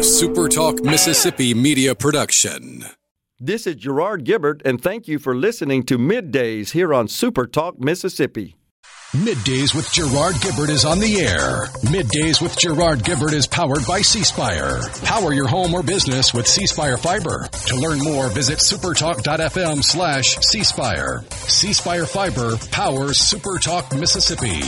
SuperTalk Mississippi media production. This is Gerard Gibbert, and thank you for listening to Middays here on SuperTalk Mississippi. Middays with Gerard Gibbert is on the air. Middays with Gerard Gibbert is powered by C-Spire. Power your home or business with C-Spire Fiber. To learn more, visit supertalk.fm/C-Spire. C-Spire Fiber powers SuperTalk Mississippi.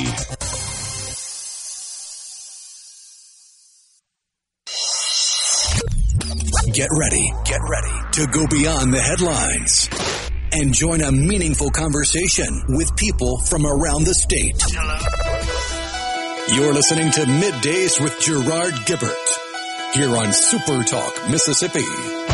Get ready to go beyond the headlines and join a meaningful conversation with people from around the state. You're listening to Middays with Gerard Gibbert here on Super Talk Mississippi.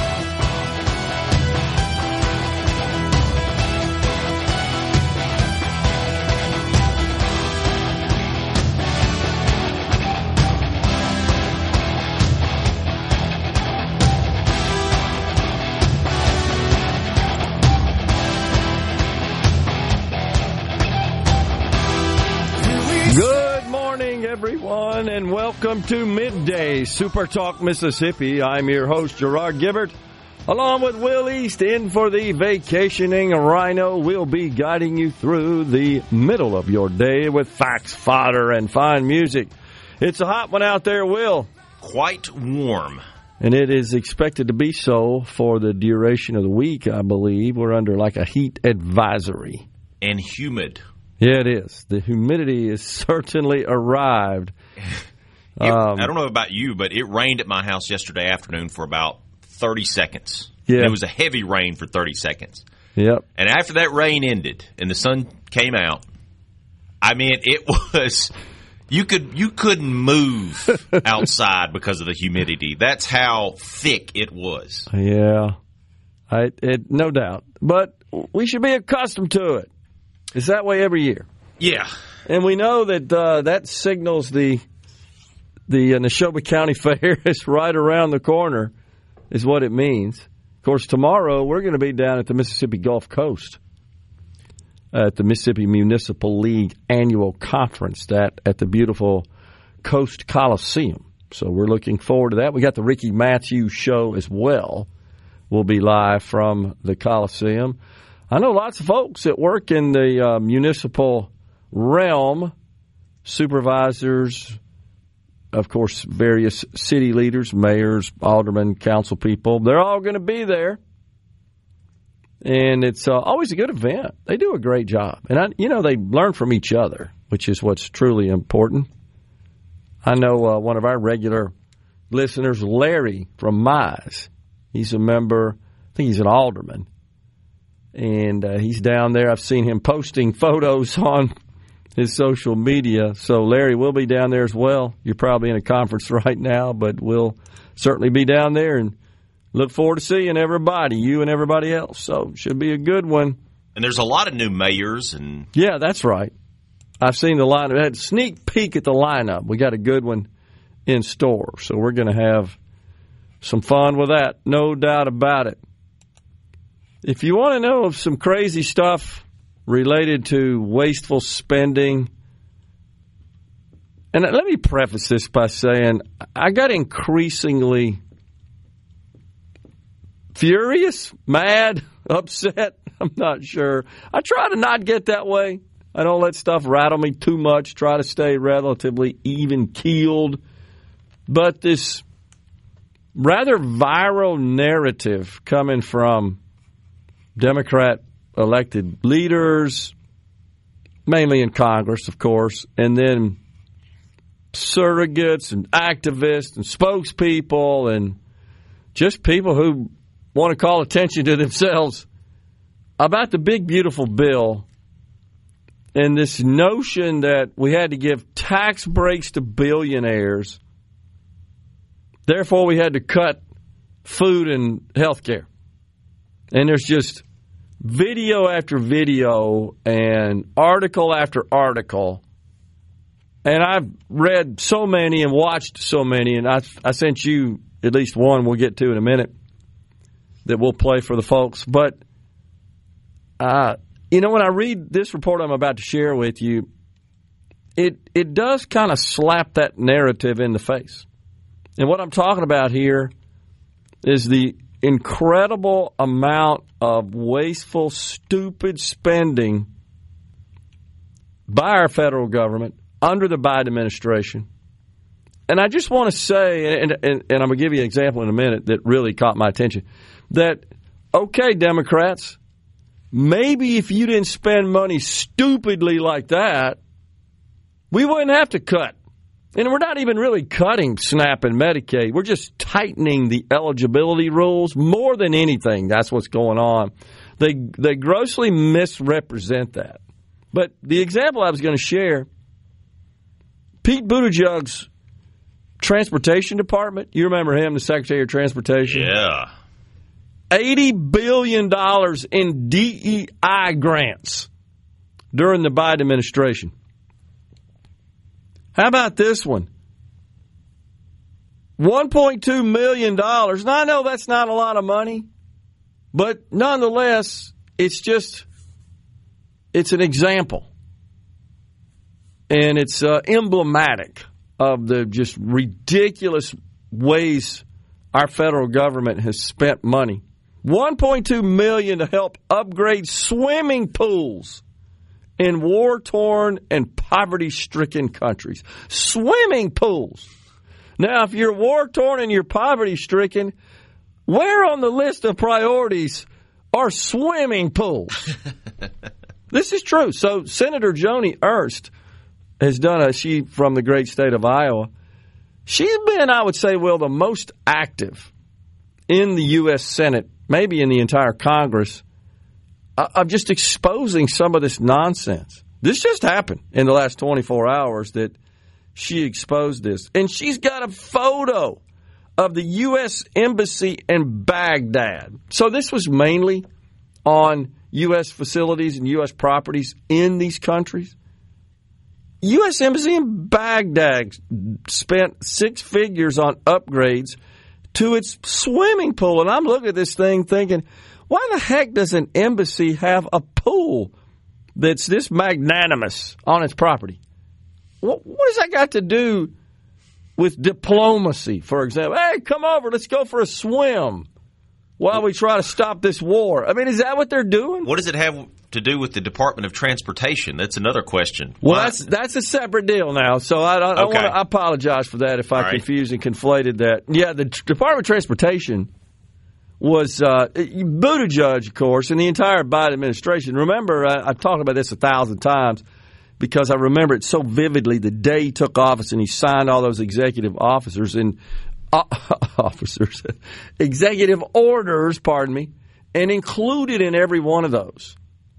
Everyone, and welcome to Midday Super Talk Mississippi. I'm your host, Gerard Gibbert, along with Will East in for the vacationing rhino. We'll be guiding you through the middle of your day with facts, fodder, and fine music. It's a hot one out there, Will. Quite warm. And it is expected to be so for the duration of the week, I believe. We're under like a heat advisory. And humid. Yeah, it is. The humidity has certainly arrived. I don't know about you, but it rained at my house yesterday afternoon for about 30 seconds. Yeah. And it was a heavy rain for 30 seconds. Yep. And after that rain ended and the sun came out, I mean, it was you couldn't move outside because of the humidity. That's how thick it was. Yeah. No doubt. But we should be accustomed to it. It's that way every year. Yeah. And we know that that signals the Neshoba County Fair is right around the corner, is what it means. Of course, tomorrow we're going to be down at the Mississippi Gulf Coast at the Mississippi Municipal League annual conference at the beautiful Coast Coliseum. So we're looking forward to that. We got the Ricky Matthews show as well. We'll be live from the Coliseum. I know lots of folks that work in the municipal realm, supervisors, of course, various city leaders, mayors, aldermen, council people. They're all going to be there. And it's always a good event. They do a great job. And, they learn from each other, which is what's truly important. I know one of our regular listeners, Larry from Mize. He's a member, I think he's an alderman. And he's down there. I've seen him posting photos on his social media. So, Larry, we'll be down there as well. You're probably in a conference right now, but we'll certainly be down there and look forward to seeing everybody, you and everybody else. So, should be a good one. And there's a lot of new mayors. Yeah, that's right. I've seen the lineup. I had a sneak peek at the lineup. We got a good one in store. So, we're going to have some fun with that. No doubt about it. If you want to know of some crazy stuff related to wasteful spending, and let me preface this by saying I got increasingly furious, mad, upset. I'm not sure. I try to not get that way. I don't let stuff rattle me too much. Try to stay relatively even-keeled. But this rather viral narrative coming from Democrat elected leaders, mainly in Congress, of course, and then surrogates and activists and spokespeople and just people who want to call attention to themselves about the big, beautiful bill and this notion that we had to give tax breaks to billionaires, therefore we had to cut food and health care. And there's just video after video and article after article. And I've read so many and watched so many, and I sent you at least one we'll get to in a minute that we'll play for the folks. But, when I read this report I'm about to share with you, it does kind of slap that narrative in the face. And what I'm talking about here is the incredible amount of wasteful, stupid spending by our federal government under the Biden administration. And I just want to say, and I'm going to give you an example in a minute that really caught my attention, that, okay, Democrats, maybe if you didn't spend money stupidly like that, we wouldn't have to cut. And we're not even really cutting SNAP and Medicaid. We're just tightening the eligibility rules more than anything. That's what's going on. They grossly misrepresent that. But the example I was going to share, Pete Buttigieg's Transportation Department, you remember him, the Secretary of Transportation? Yeah. $80 billion in DEI grants during the Biden administration. How about this one? $1.2 million. Now, I know that's not a lot of money, but nonetheless, it's an example. And it's emblematic of the just ridiculous ways our federal government has spent money. $1.2 million to help upgrade swimming pools in war-torn and poverty-stricken countries. Swimming pools. Now, if you're war-torn and you're poverty-stricken, where on the list of priorities are swimming pools? This is true. So Senator Joni Ernst has done she from the great state of Iowa. She's been, I would say, the most active in the U.S. Senate, maybe in the entire Congress, of just exposing some of this nonsense. This just happened in the last 24 hours that she exposed this. And she's got a photo of the U.S. Embassy in Baghdad. So this was mainly on U.S. facilities and U.S. properties in these countries. U.S. Embassy in Baghdad spent six figures on upgrades to its swimming pool. And I'm looking at this thing thinking, why the heck does an embassy have a pool that's this magnanimous on its property? What has that got to do with diplomacy, for example? Hey, come over, let's go for a swim while we try to stop this war. I mean, is that what they're doing? What does it have to do with the Department of Transportation? That's another question. Well, that's a separate deal now. So I apologize for that if I confused and conflated that. Yeah, the Department of Transportation was Buttigieg, of course, and the entire Biden administration. Remember, I've talked about this 1,000 times because I remember it so vividly the day he took office and he signed all those executive executive orders, and included in every one of those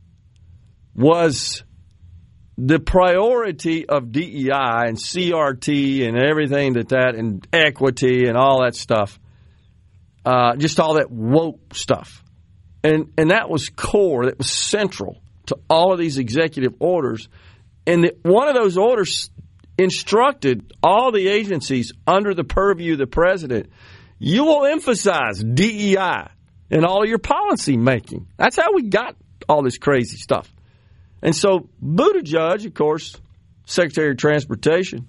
was the priority of DEI and CRT and everything that and equity and all that stuff. Just all that woke stuff. And that was core, that was central to all of these executive orders. And one of those orders instructed all the agencies under the purview of the president, you will emphasize DEI in all of your policy making. That's how we got all this crazy stuff. And so Buttigieg, of course, Secretary of Transportation,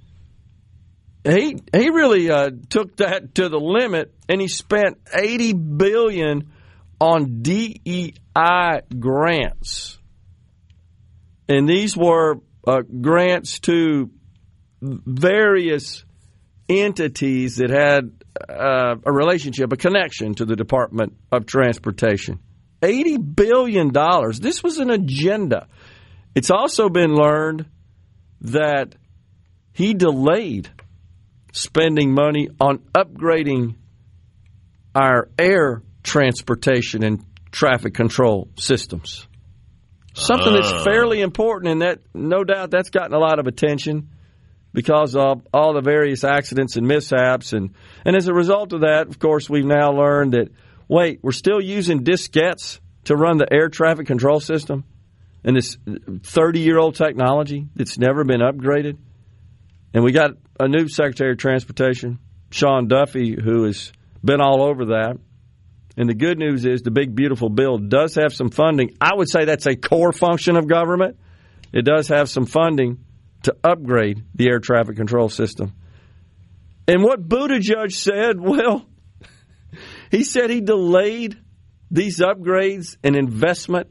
he really took that to the limit, and he spent $80 billion on DEI grants. And these were grants to various entities that had a relationship, a connection to the Department of Transportation. $80 billion. This was an agenda. It's also been learned that he delayed spending money on upgrading our air transportation and traffic control systems. Something that's fairly important, and that no doubt that's gotten a lot of attention because of all the various accidents and mishaps. And as a result of that, of course, we've now learned that, wait, we're still using diskettes to run the air traffic control system and this 30-year-old technology that's never been upgraded. And we got a new Secretary of Transportation, Sean Duffy, who has been all over that. And the good news is the big, beautiful bill does have some funding. I would say that's a core function of government. It does have some funding to upgrade the air traffic control system. And what Buttigieg said, well, he said he delayed these upgrades and investment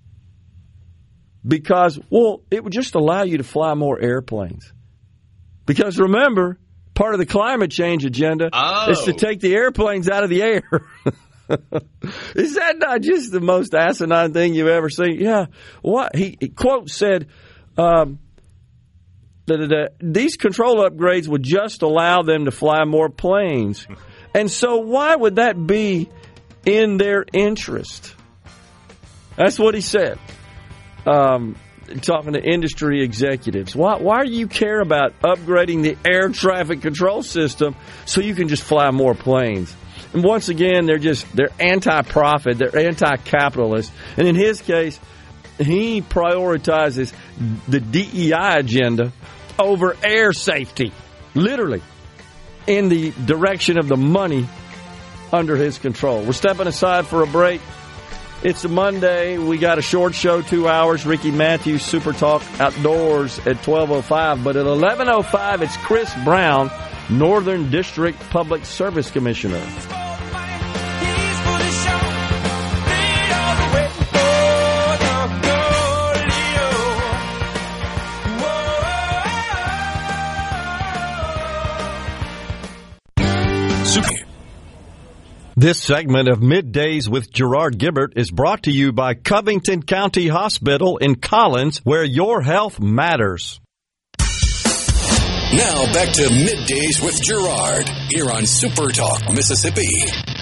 because, well, it would just allow you to fly more airplanes. Because remember, part of the climate change agenda is to take the airplanes out of the air. Is that not just the most asinine thing you've ever seen? Yeah. What he quote said, these control upgrades would just allow them to fly more planes. And so why would that be in their interest? That's what he said. Talking to industry executives. Why do you care about upgrading the air traffic control system so you can just fly more planes? And once again, they're anti-profit, they're anti-capitalist. And in his case, he prioritizes the DEI agenda over air safety, literally, in the direction of the money under his control. We're stepping aside for a break. It's a Monday. We got a short show, 2 hours. Ricky Matthews, Super Talk Outdoors at 12:05. But at 11:05, it's Chris Brown, Northern District Public Service Commissioner. This segment of Middays with Gerard Gibert is brought to you by Covington County Hospital in Collins, where your health matters. Now back to Middays with Gerard here on Super Talk Mississippi.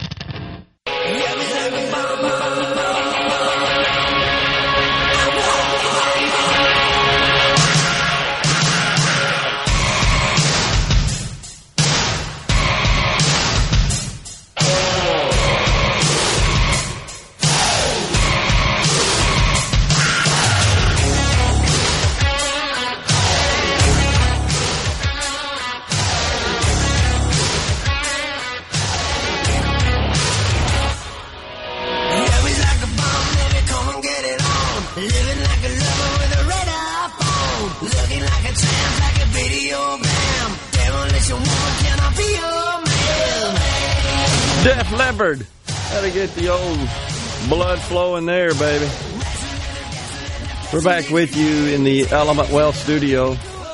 Def Leppard. Gotta get the old blood flowing there, baby. We're back with you in the Element Wealth studio.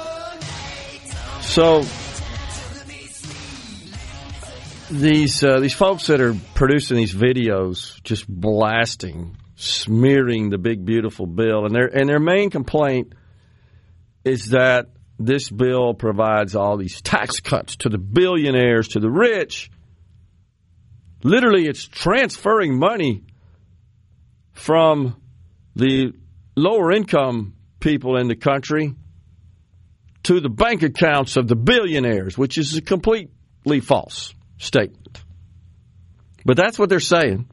So, these folks that are producing these videos, just blasting, smearing the big beautiful bill, and their main complaint is that this bill provides all these tax cuts to the billionaires, to the rich. Literally, it's transferring money from the lower income people in the country to the bank accounts of the billionaires, which is a completely false statement. But that's what they're saying.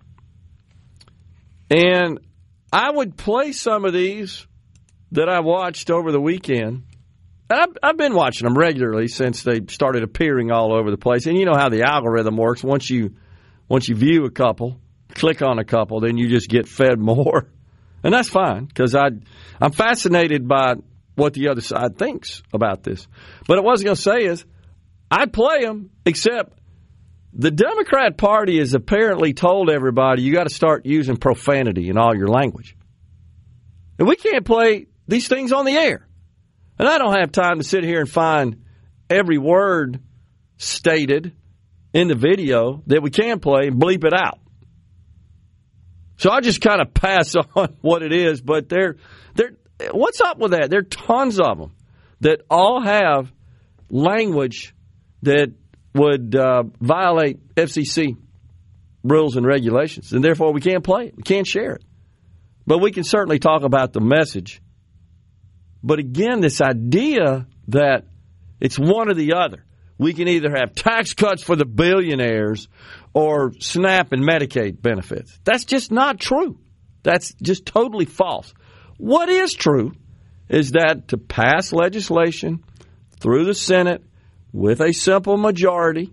And I would play some of these that I watched over the weekend. And I've been watching them regularly since they started appearing all over the place. And you know how the algorithm works. Once you view a couple, click on a couple, then you just get fed more. And that's fine, because I'm fascinated by what the other side thinks about this. But what I was going to say is, I'd play them, except the Democrat Party has apparently told everybody you got to start using profanity in all your language. And we can't play these things on the air. And I don't have time to sit here and find every word stated in the video that we can play and bleep it out. So I just kind of pass on what it is, but they're what's up with that? There are tons of them that all have language that would violate FCC rules and regulations, and therefore we can't play it. We can't share it. But we can certainly talk about the message. But again, this idea that it's one or the other. We can either have tax cuts for the billionaires or SNAP and Medicaid benefits. That's just not true. That's just totally false. What is true is that to pass legislation through the Senate with a simple majority,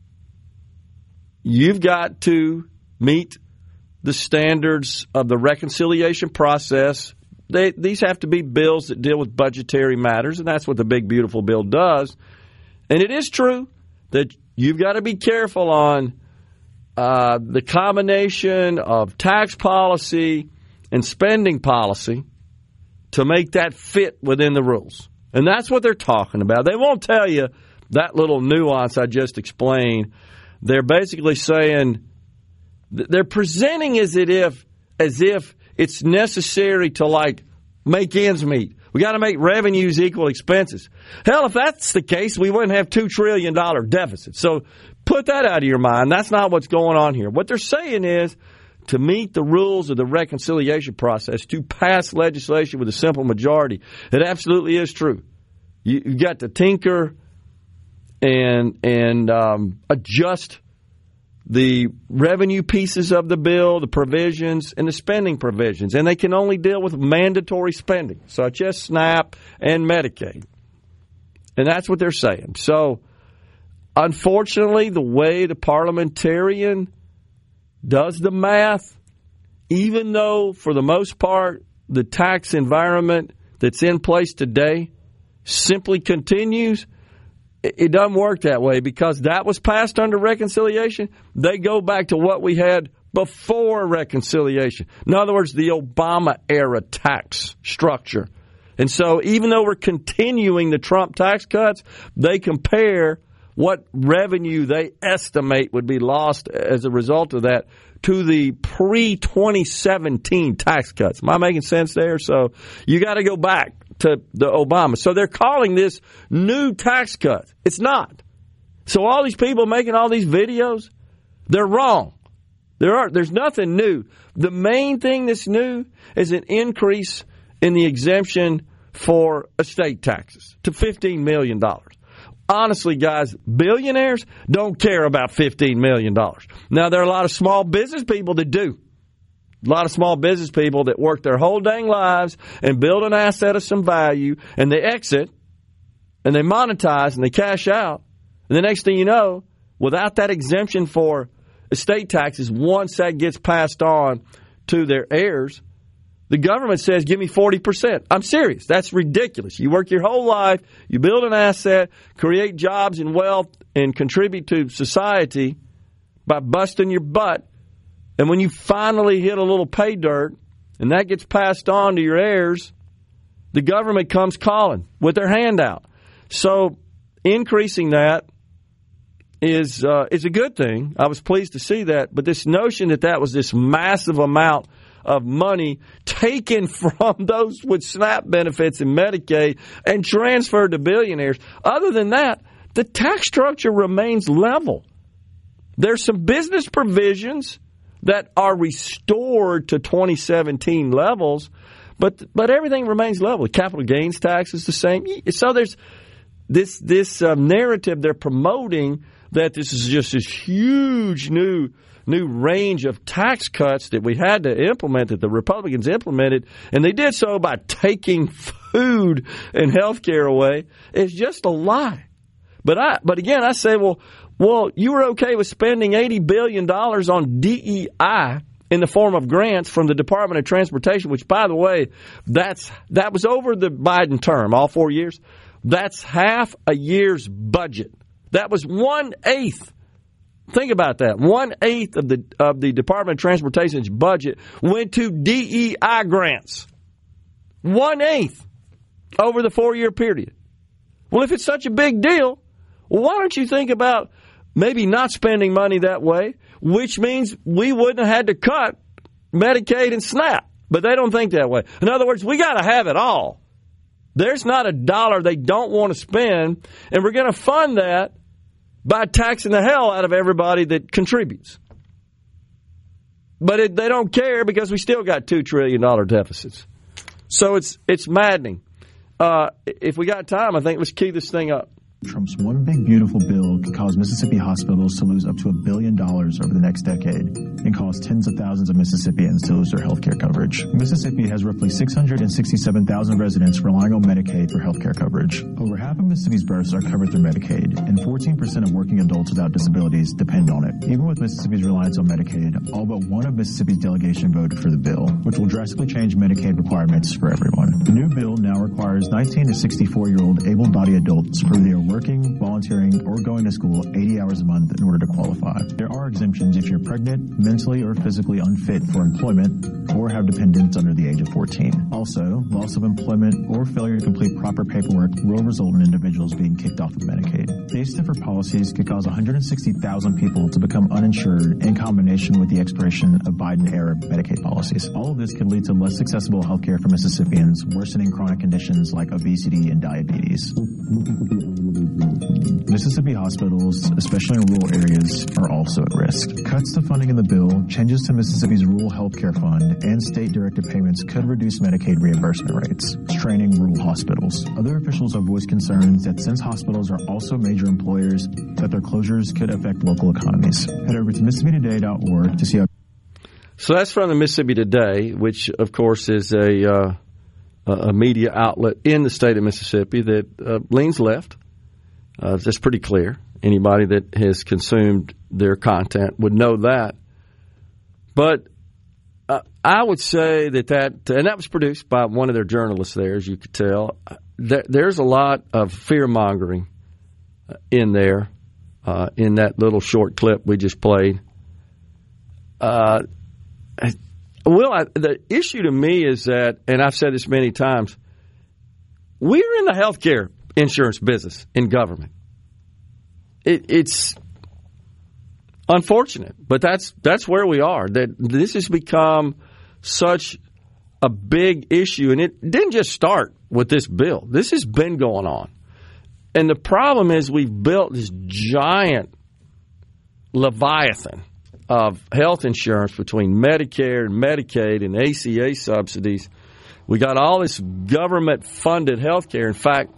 you've got to meet the standards of the reconciliation process. These have to be bills that deal with budgetary matters, and that's what the big, beautiful bill does. And it is true that you've got to be careful on the combination of tax policy and spending policy to make that fit within the rules. And that's what they're talking about. They won't tell you that little nuance I just explained. They're basically saying, they're presenting as if it's necessary to, like, make ends meet. We got to make revenues equal expenses. Hell, if that's the case, we wouldn't have $2 trillion deficit. So put that out of your mind. That's not what's going on here. What they're saying is, to meet the rules of the reconciliation process, to pass legislation with a simple majority, it absolutely is true. You got to tinker and adjust the revenue pieces of the bill, the provisions, and the spending provisions. And they can only deal with mandatory spending, such as SNAP and Medicaid. And that's what they're saying. So, unfortunately, the way the parliamentarian does the math, even though, for the most part, the tax environment that's in place today simply continues, it doesn't work that way, because that was passed under reconciliation. They go back to what we had before reconciliation. In other words, the Obama-era tax structure. And so even though we're continuing the Trump tax cuts, they compare what revenue they estimate would be lost as a result of that to the pre-2017 tax cuts. Am I making sense there? So you got to go back to the Obama. So they're calling this new tax cuts. It's not. So all these people making all these videos, they're wrong. There's nothing new. The main thing that's new is an increase in the exemption for estate taxes to $15 million. Honestly, guys, billionaires don't care about $15 million. Now, there are a lot of small business people that do. A lot of small business people that work their whole dang lives and build an asset of some value, and they exit, and they monetize, and they cash out. And the next thing you know, without that exemption for estate taxes, once that gets passed on to their heirs, the government says, give me 40%. I'm serious. That's ridiculous. You work your whole life, you build an asset, create jobs and wealth, and contribute to society by busting your butt. And when you finally hit a little pay dirt, and that gets passed on to your heirs, the government comes calling with their hand out. So increasing that is a good thing. I was pleased to see that. But this notion that was this massive amount of money taken from those with SNAP benefits and Medicaid and transferred to billionaires. Other than that, the tax structure remains level. There's some business provisions that are restored to 2017 levels, but everything remains level. The capital gains tax is the same. So there's this narrative they're promoting that this is just this huge new range of tax cuts that we had to implement, that the Republicans implemented, and they did so by taking food and health care away. It's just a lie. But again, I say, well, you were okay with spending $80 billion on DEI in the form of grants from the Department of Transportation, which, by the way, that was over the Biden term, all 4 years. That's half a year's budget. That was 1/8. Think about that. 1/8 of the Department of Transportation's budget went to DEI grants. 1/8 over the 4-year period. Well, if it's such a big deal, why don't you think about maybe not spending money that way, which means we wouldn't have had to cut Medicaid and SNAP. But they don't think that way. In other words, we got to have it all. There's not a dollar they don't want to spend, and we're going to fund that by taxing the hell out of everybody that contributes. But they don't care because we still got $2 trillion deficits. So it's maddening. If we got time, I think let's key this thing up. Trump's One Big Beautiful Bill could cause Mississippi hospitals to lose up to $1 billion over the next decade and cause tens of thousands of Mississippians to lose their health care coverage. Mississippi has roughly 667,000 residents relying on Medicaid for health care coverage. Over half of Mississippi's births are covered through Medicaid, and 14% of working adults without disabilities depend on it. Even with Mississippi's reliance on Medicaid, all but one of Mississippi's delegation voted for the bill, which will drastically change Medicaid requirements for everyone. The new bill now requires 19 to 64-year-old able-bodied adults to prove they are working, volunteering, or going to school 80 hours a month in order to qualify. There are exemptions if you're pregnant, mentally or physically unfit for employment, or have dependents under the age of 14. Also, loss of employment or failure to complete proper paperwork will result in individuals being kicked off of Medicaid. These stiffer policies could cause 160,000 people to become uninsured in combination with the expiration of Biden-era Medicaid policies. All of this could lead to less accessible health care for Mississippians, worsening chronic conditions like obesity and diabetes. Mississippi hospitals, especially in rural areas, are also at risk. Cuts to funding in the bill, changes to Mississippi's Rural Health Care Fund, and state-directed payments could reduce Medicaid reimbursement rates, straining rural hospitals. Other officials have voiced concerns that since hospitals are also major employers, that their closures could affect local economies. Head over to MississippiToday.org to see how. So that's from the Mississippi Today, which, of course, is a media outlet in the state of Mississippi that leans left. That's pretty clear. Anybody that has consumed their content would know that. But I would say that and that was produced by one of their journalists there, as you could tell. There's a lot of fear-mongering in there, in that little short clip we just played. The issue to me is that, and I've said this many times, we're in the healthcare insurance business in government. It's unfortunate, but that's where we are. That this has become such a big issue, and it didn't just start with this bill. This has been going on. And the problem is we've built this giant leviathan of health insurance between Medicare and Medicaid and ACA subsidies. We got all this government-funded health care. In fact,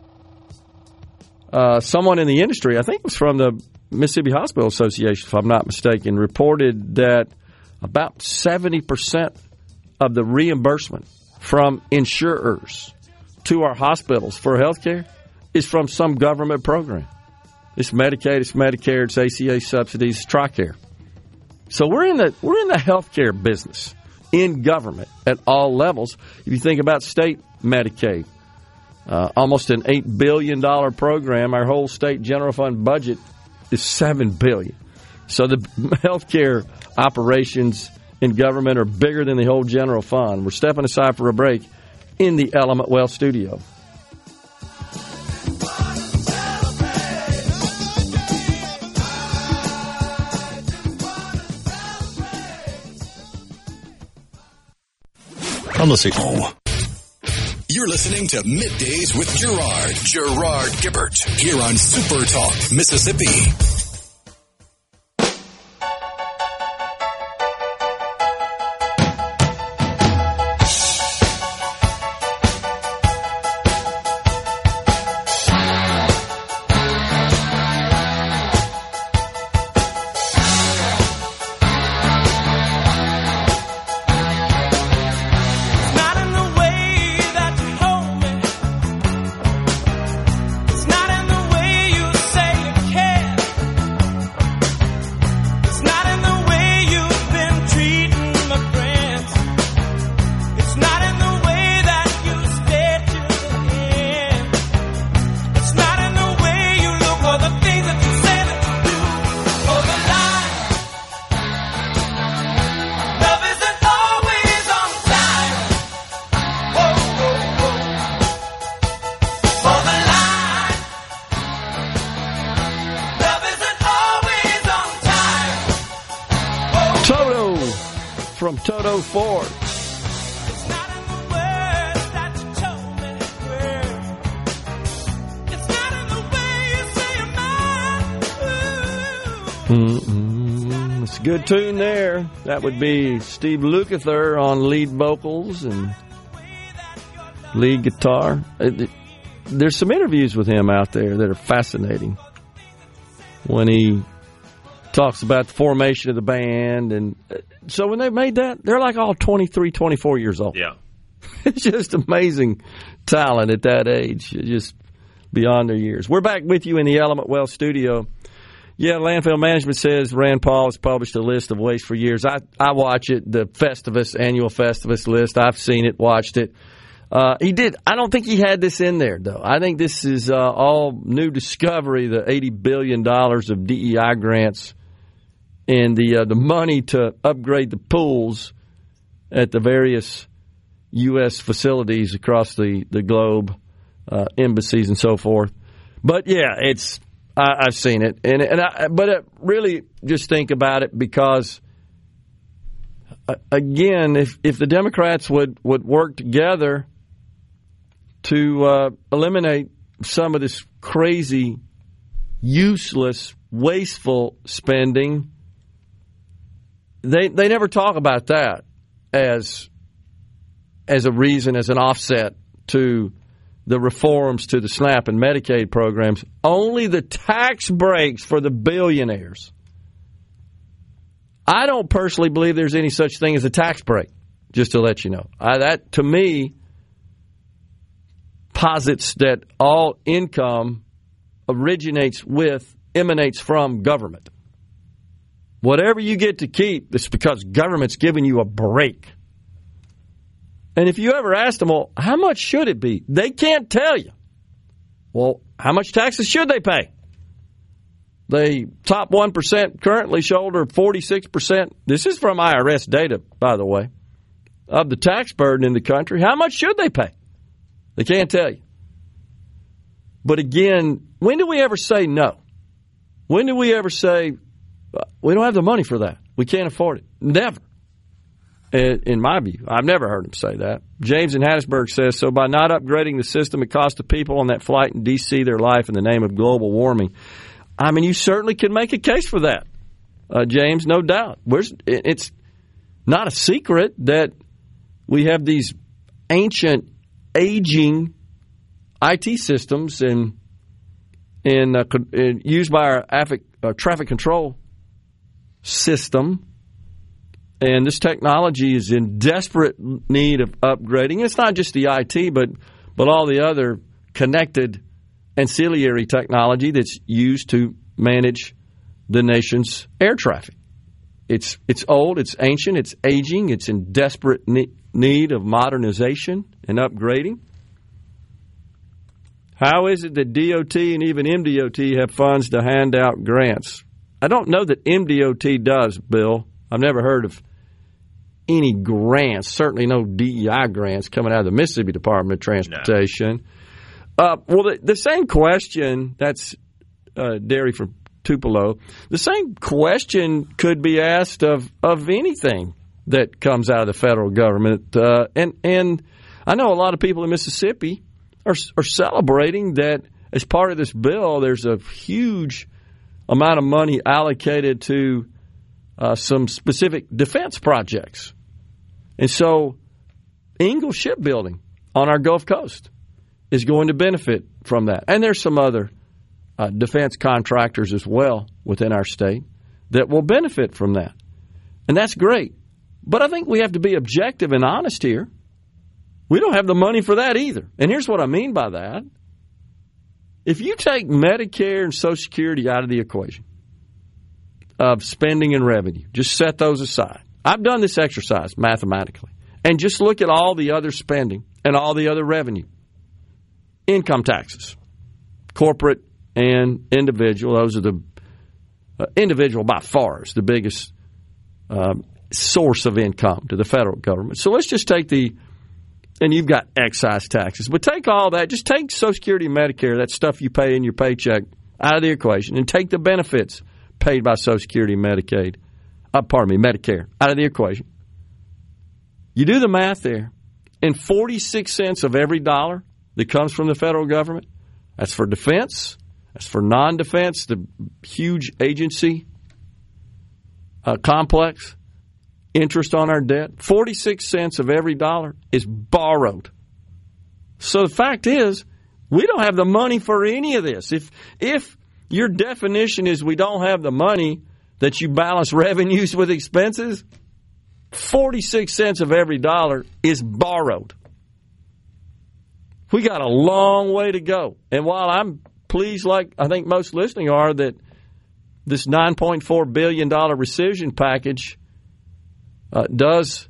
someone in the industry, I think it was from the Mississippi Hospital Association, if I'm not mistaken, reported that about 70% of the reimbursement from insurers to our hospitals for health care is from some government program. It's Medicaid, it's Medicare, it's ACA subsidies, it's TRICARE. So we're in the healthcare business in government at all levels. If you think about state Medicaid, almost an $8 billion program. Our whole state general fund budget is $7 billion. So the healthcare operations in government are bigger than the whole general fund. We're stepping aside for a break in the Element Wealth studio. I'm listening. You're listening to Middays with Gerard Gibbert, here on Super Talk, Mississippi. From Toto Ford. It's a good tune there. That would be Steve Lukather on lead vocals and lead guitar. There's some interviews with him out there that are fascinating when he talks about the formation of the band. And so when they made that, they're like all 23, 24 years old. Yeah. It's just amazing talent at that age, just beyond their years. We're back with you in the Element Wealth studio. Yeah, Landfill Management says Rand Paul has published a list of waste for years. I watch it, the Festivus, annual Festivus list. I've seen it, watched it. He did. I don't think he had this in there, though. I think this is all new discovery, the $80 billion of DEI grants and the money to upgrade the pools at the various U.S. facilities across the globe, embassies and so forth. But, yeah, I've seen it. But really just think about it because, again, if the Democrats would work together to eliminate some of this crazy, useless, wasteful spending, they never talk about that as a reason, as an offset to the reforms to the SNAP and Medicaid programs. Only the tax breaks for the billionaires. I don't personally believe there's any such thing as a tax break, just to let you know. That, to me, posits that all income emanates from government. Whatever you get to keep, it's because government's giving you a break. And if you ever ask them, well, how much should it be? They can't tell you. Well, how much taxes should they pay? The top 1% currently shoulder 46%. This is from IRS data, by the way, of the tax burden in the country. How much should they pay? They can't tell you. But again, when do we ever say no? When do we ever say, we don't have the money for that? We can't afford it. Never. In my view. I've never heard him say that. James in Hattiesburg says, so by not upgrading the system, it cost the people on that flight in D.C. their life in the name of global warming. I mean, you certainly could make a case for that, James, no doubt. It's not a secret that we have these ancient, aging IT systems and used by our traffic control system. And this technology is in desperate need of upgrading. It's not just the IT, but all the other connected ancillary technology that's used to manage the nation's air traffic. It's old, it's ancient, it's aging, it's in desperate need of modernization and upgrading. How is it that DOT and even MDOT have funds to hand out grants? I don't know that MDOT does, Bill. I've never heard of any grants, certainly no DEI grants coming out of the Mississippi Department of Transportation. No. Well, the same question, that's Derry from Tupelo, the same question could be asked of anything that comes out of the federal government. And I know a lot of people in Mississippi are celebrating that as part of this bill, there's a huge amount of money allocated to some specific defense projects. And so Ingalls Shipbuilding on our Gulf Coast is going to benefit from that. And there's some other defense contractors as well within our state that will benefit from that. And that's great. But I think we have to be objective and honest here. We don't have the money for that either. And here's what I mean by that. If you take Medicare and Social Security out of the equation of spending and revenue, just set those aside. I've done this exercise mathematically. And just look at all the other spending and all the other revenue. Income taxes, corporate and individual. Those are the individual by far is the biggest source of income to the federal government. So let's just take and you've got excise taxes. But take all that, just take Social Security and Medicare, that stuff you pay in your paycheck, out of the equation, and take the benefits paid by Social Security and Medicare out of the equation. You do the math there, and 46 cents of every dollar that comes from the federal government, that's for defense, that's for non-defense, the huge agency complex, interest on our debt. 46 cents of every dollar is borrowed. So the fact is, we don't have the money for any of this. If your definition is we don't have the money that you balance revenues with expenses, 46 cents of every dollar is borrowed. We got a long way to go. And while I'm pleased, like I think most listening are, that this $9.4 billion rescission package does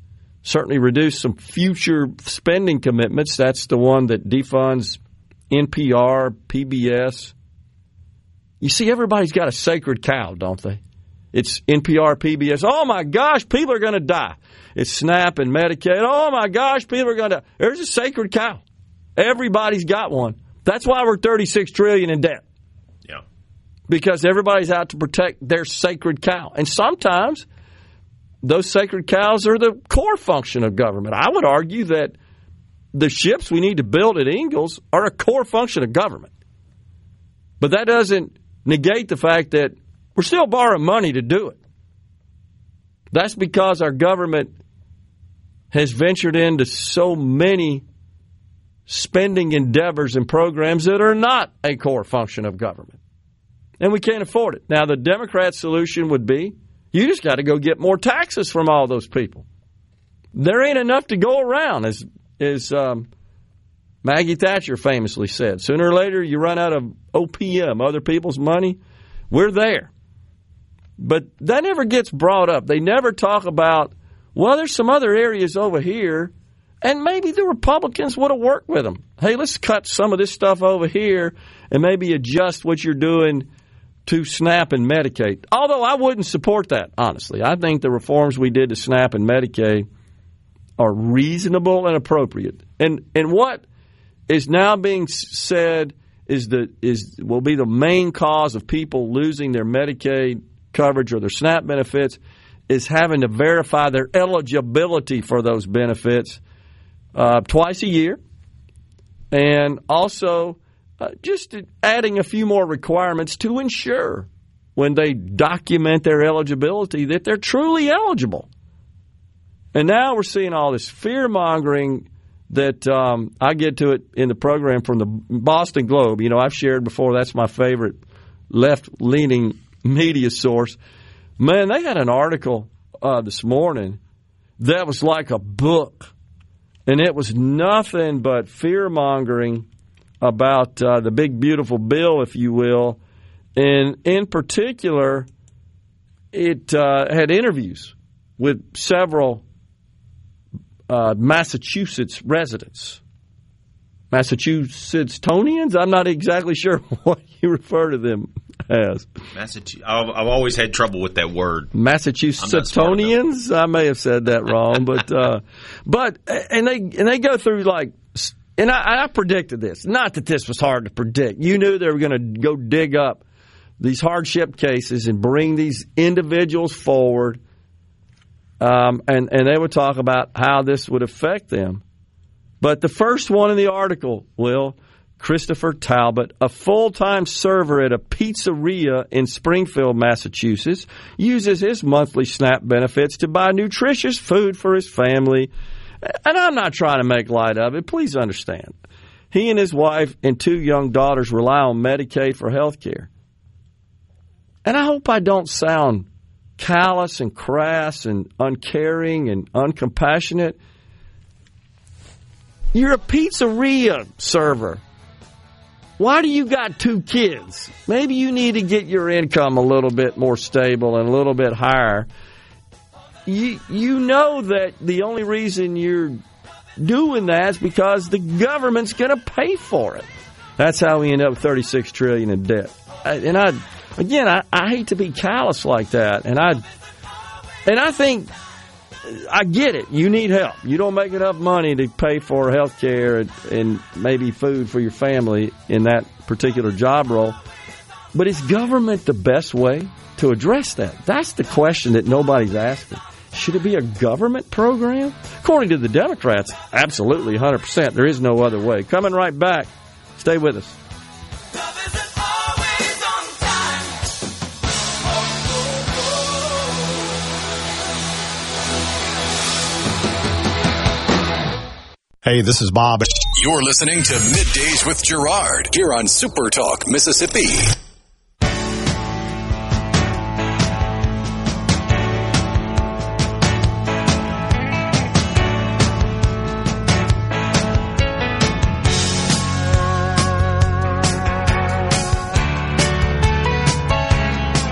certainly reduce some future spending commitments. That's the one that defunds NPR, PBS. You see, everybody's got a sacred cow, don't they? It's NPR, PBS. Oh, my gosh, people are going to die. It's SNAP and Medicaid. Oh, my gosh, people are going to die. There's a sacred cow. Everybody's got one. That's why we're $36 trillion in debt. Yeah. Because everybody's out to protect their sacred cow. And sometimes those sacred cows are the core function of government. I would argue that the ships we need to build at Ingalls are a core function of government. But that doesn't negate the fact that we're still borrowing money to do it. That's because our government has ventured into so many spending endeavors and programs that are not a core function of government. And we can't afford it. Now, the Democrat solution would be you just got to go get more taxes from all those people. There ain't enough to go around, as Maggie Thatcher famously said. Sooner or later, you run out of OPM, other people's money. We're there. But that never gets brought up. They never talk about, well, there's some other areas over here, and maybe the Republicans would have worked with them. Hey, let's cut some of this stuff over here and maybe adjust what you're doing to SNAP and Medicaid. Although I wouldn't support that, honestly. I think the reforms we did to SNAP and Medicaid are reasonable and appropriate. And what is now being said will be the main cause of people losing their Medicaid coverage or their SNAP benefits is having to verify their eligibility for those benefits twice a year, and also just adding a few more requirements to ensure when they document their eligibility that they're truly eligible. And now we're seeing all this fear-mongering that I get to it in the program from the Boston Globe. You know, I've shared before, that's my favorite left-leaning media source. Man, they had an article this morning that was like a book, and it was nothing but fear-mongering about the big, beautiful bill, if you will. And in particular, it had interviews with several Massachusetts residents. Massachusettsonians? I'm not exactly sure what you refer to them as. I've always had trouble with that word. Massachusettsonians? I may have said that wrong, but they go through like, and I predicted this. Not that this was hard to predict. You knew they were going to go dig up these hardship cases and bring these individuals forward. And they would talk about how this would affect them. But the first one in the article, Christopher Talbot, a full-time server at a pizzeria in Springfield, Massachusetts, uses his monthly SNAP benefits to buy nutritious food for his family. And I'm not trying to make light of it. Please understand. He and his wife and 2 young daughters rely on Medicaid for health care. And I hope I don't sound callous and crass and uncaring and uncompassionate. You're a pizzeria server. Why do you got 2 kids? Maybe you need to get your income a little bit more stable and a little bit higher. You know that the only reason you're doing that is because the government's going to pay for it. That's how we end up with $36 trillion in debt. I hate to be callous like that, and I think I get it. You need help. You don't make enough money to pay for health care and maybe food for your family in that particular job role. But is government the best way to address that? That's the question that nobody's asking. Should it be a government program? According to the Democrats, absolutely, 100%. There is no other way. Coming right back. Stay with us. Hey, this is Bob. You're listening to Middays with Gerard here on Super Talk, Mississippi.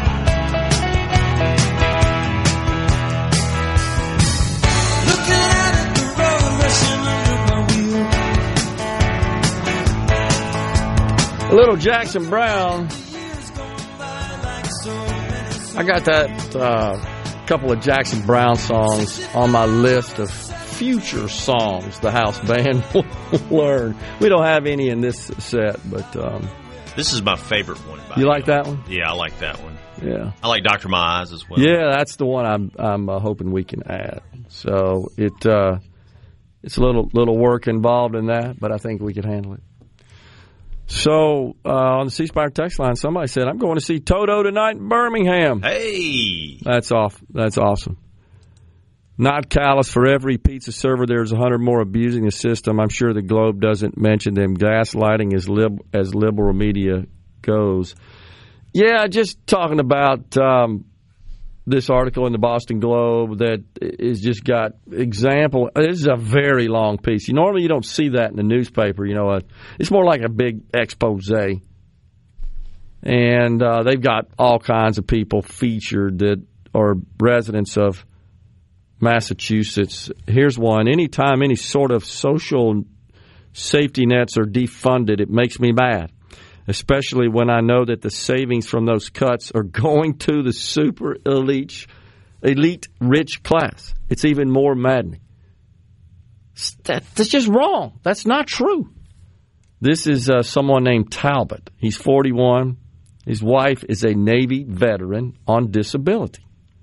Looking at Little Jackson Brown. I got that couple of Jackson Brown songs on my list of future songs the house band will learn. We don't have any in this set, but this is my favorite one. You like that one? Yeah, I like that one. Yeah, I like Dr. My Eyes as well. Yeah, that's the one I'm hoping we can add. So it's a little work involved in that, but I think we can handle it. So on the C Spire text line, somebody said, "I'm going to see Toto tonight in Birmingham." Hey, that's awesome. Not callous. For every pizza server, there's 100 more abusing the system. I'm sure the Globe doesn't mention them gaslighting as liberal media goes. Yeah, just talking about this article in the Boston Globe that is just got example. This is a very long piece. Normally you don't see that in the newspaper. It's more like a big expose. And they've got all kinds of people featured that are residents of Massachusetts. Here's one. Anytime any sort of social safety nets are defunded, it makes me mad, especially when I know that the savings from those cuts are going to the super elite rich class. It's even more maddening. That's just wrong. That's not true. This is someone named Talbot. He's 41. His wife is a Navy veteran on disability.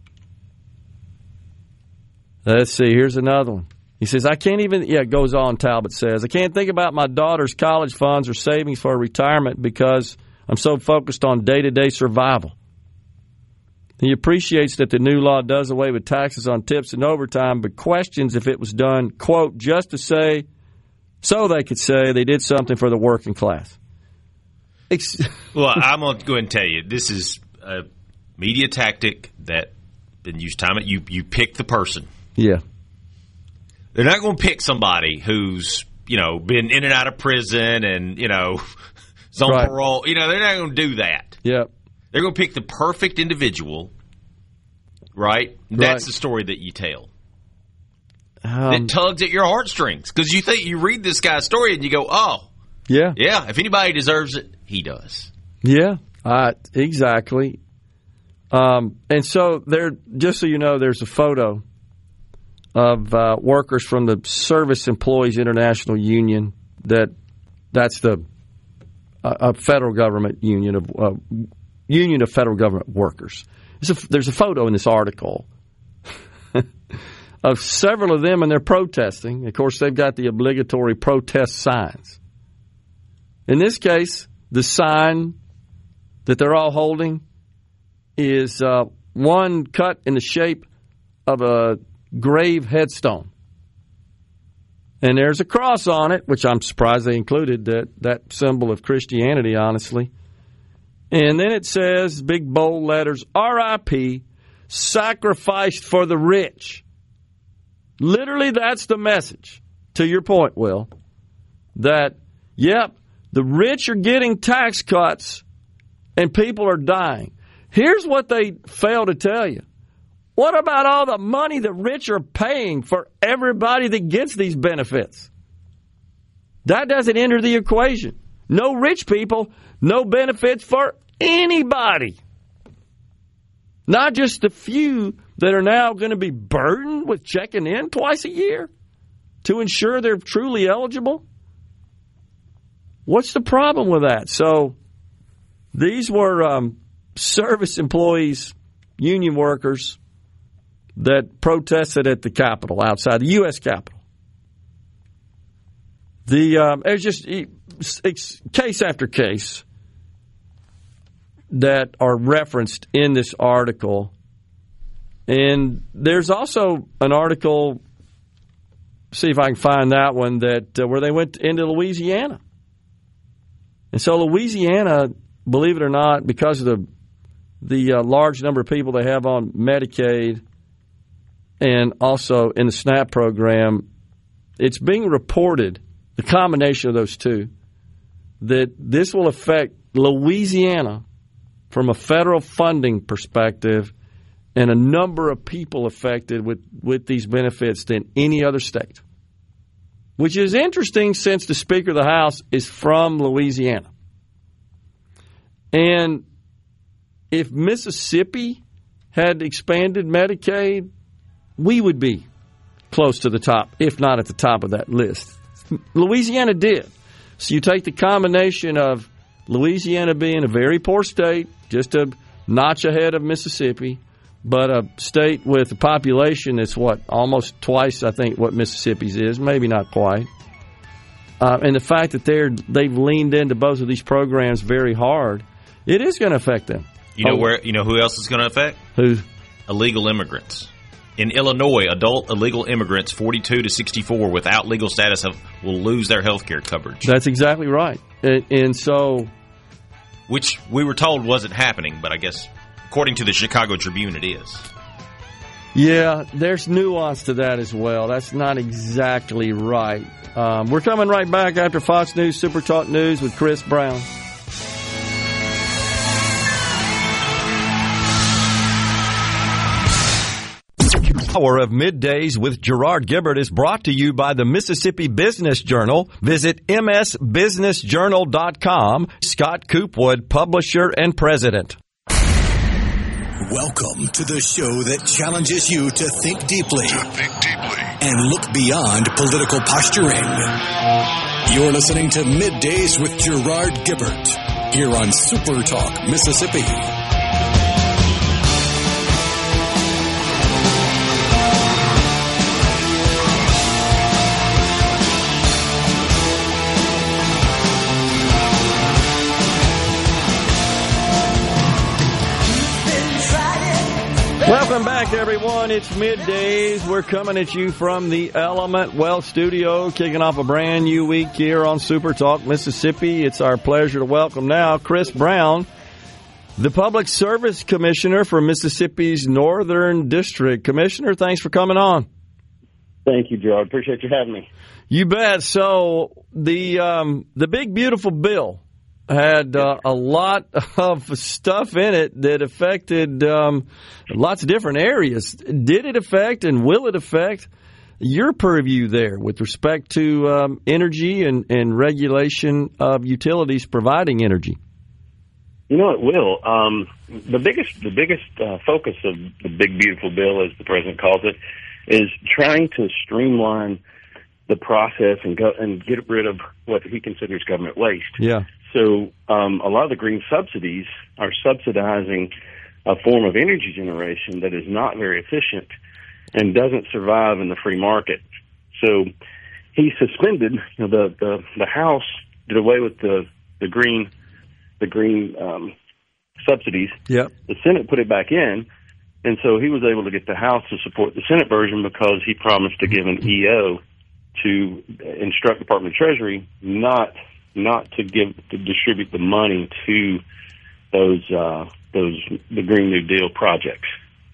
Let's see. Here's another one. He says, I can't even, it goes on, Talbot says, I can't think about my daughter's college funds or savings for retirement because I'm so focused on day-to-day survival. He appreciates that the new law does away with taxes on tips and overtime, but questions if it was done, quote, just to say, so they could say they did something for the working class. Well, I'm going to go ahead and tell you, this is a media tactic that been used time. You pick the person. Yeah. They're not going to pick somebody who's, been in and out of prison and, is on right. parole. They're not going to do that. Yep. They're going to pick the perfect individual, right? That's the story that you tell. It tugs at your heartstrings because you read this guy's story and you go, oh, yeah, if anybody deserves it, he does. Yeah, exactly. And so just so you know, there's a photo of workers from the Service Employees International Union. That's the federal government union of Union of Federal Government Workers. There's a photo in this article of several of them, and they're protesting. Of course, they've got the obligatory protest signs. In this case, the sign that they're all holding is one cut in the shape of a grave headstone. And there's a cross on it, which I'm surprised they included, that symbol of Christianity, honestly. And then it says, big bold letters, R.I.P., sacrificed for the rich. Literally, that's the message, to your point, Will, that, yep, the rich are getting tax cuts and people are dying. Here's what they fail to tell you. What about all the money the rich are paying for everybody that gets these benefits? That doesn't enter the equation. No rich people, no benefits for anybody. Not just the few that are now going to be burdened with checking in twice a year to ensure they're truly eligible. What's the problem with that? So these were service employees, union workers that protested at the Capitol, outside the U.S. Capitol. There's just case after case that are referenced in this article. And there's also an article, see if I can find that one, that where they went into Louisiana. And so Louisiana, believe it or not, because of the large number of people they have on Medicaid and also in the SNAP program, it's being reported, the combination of those two, that this will affect Louisiana from a federal funding perspective and a number of people affected with these benefits than any other state, which is interesting since the Speaker of the House is from Louisiana. And if Mississippi had expanded Medicaid, we would be close to the top, if not at the top of that list. Louisiana did. So you take the combination of Louisiana being a very poor state, just a notch ahead of Mississippi, but a state with a population that's, almost twice, I think, what Mississippi's is, maybe not quite. And the fact that they've leaned into both of these programs very hard, it is going to affect them. You know who else is going to affect? Who? Illegal immigrants. In Illinois, adult illegal immigrants 42 to 64 without legal status will lose their health care coverage. That's exactly right. And so... Which we were told wasn't happening, but I guess, according to the Chicago Tribune, it is. Yeah, there's nuance to that as well. That's not exactly right. We're coming right back after Fox News Super Talk News with Chris Brown. Hour of Middays with Gerard Gibbert is brought to you by the Mississippi Business Journal. Visit msbusinessjournal.com. Scott Coopwood, publisher and president. Welcome to the show that challenges you to think deeply, and look beyond political posturing. You're listening to Middays with Gerard Gibbert here on Super Talk Mississippi. Welcome back, everyone. It's Middays. We're coming at you from the Element Wealth Studio, kicking off a brand new week here on Super Talk Mississippi. It's our pleasure to welcome now Chris Brown, the Public Service Commissioner for Mississippi's Northern District. Commissioner, thanks for coming on. Thank you, Gerard. Appreciate you having me. You bet. So the big, beautiful bill had a lot of stuff in it that affected lots of different areas. Did it affect and will it affect your purview there with respect to energy and regulation of utilities providing energy? You know, it will. The biggest focus of the big, beautiful bill, as the president calls it, is trying to streamline the process and get rid of what he considers government waste. Yeah. So a lot of the green subsidies are subsidizing a form of energy generation that is not very efficient and doesn't survive in the free market. So he suspended, the House did away with the green subsidies. Yeah. The Senate put it back in, and so he was able to get the House to support the Senate version because he promised to give an EO to instruct the Department of Treasury not to distribute the money to the Green New Deal projects.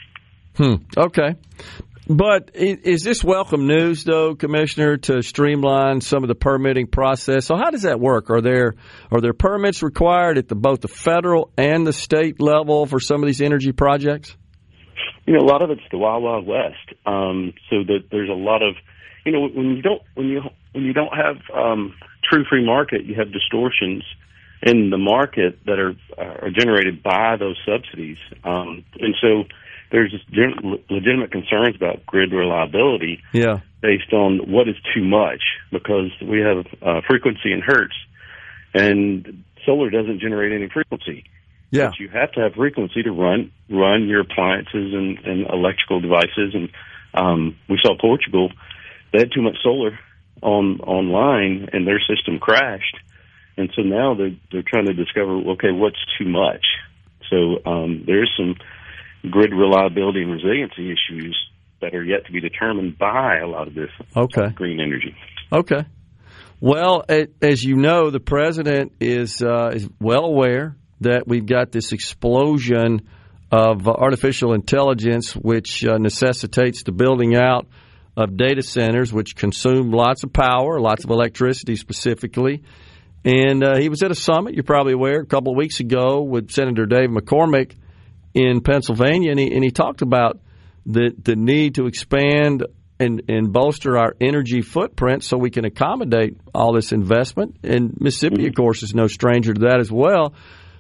Okay. But is this welcome news, though, Commissioner, to streamline some of the permitting process? So how does that work? Are there permits required at both the federal and the state level for some of these energy projects? A lot of it's the Wild Wild West. So that there's a lot of, when you don't have true free market, you have distortions in the market that are generated by those subsidies, and so there's just legitimate concerns about grid reliability. Yeah. Based on what is too much, because we have frequency in hertz, and solar doesn't generate any frequency. Yeah. But you have to have frequency to run your appliances and electrical devices, and we saw Portugal. They had too much solar online, and their system crashed. And so now they're trying to discover, okay, what's too much? So there's some grid reliability and resiliency issues that are yet to be determined by a lot of this green energy. Okay. Well, as you know, the president is well aware that we've got this explosion of artificial intelligence, which necessitates the building out of data centers, which consume lots of power, lots of electricity specifically. And he was at a summit, you're probably aware, a couple of weeks ago with Senator Dave McCormick in Pennsylvania, and he talked about the need to expand and bolster our energy footprint so we can accommodate all this investment. And Mississippi, of course, is no stranger to that as well.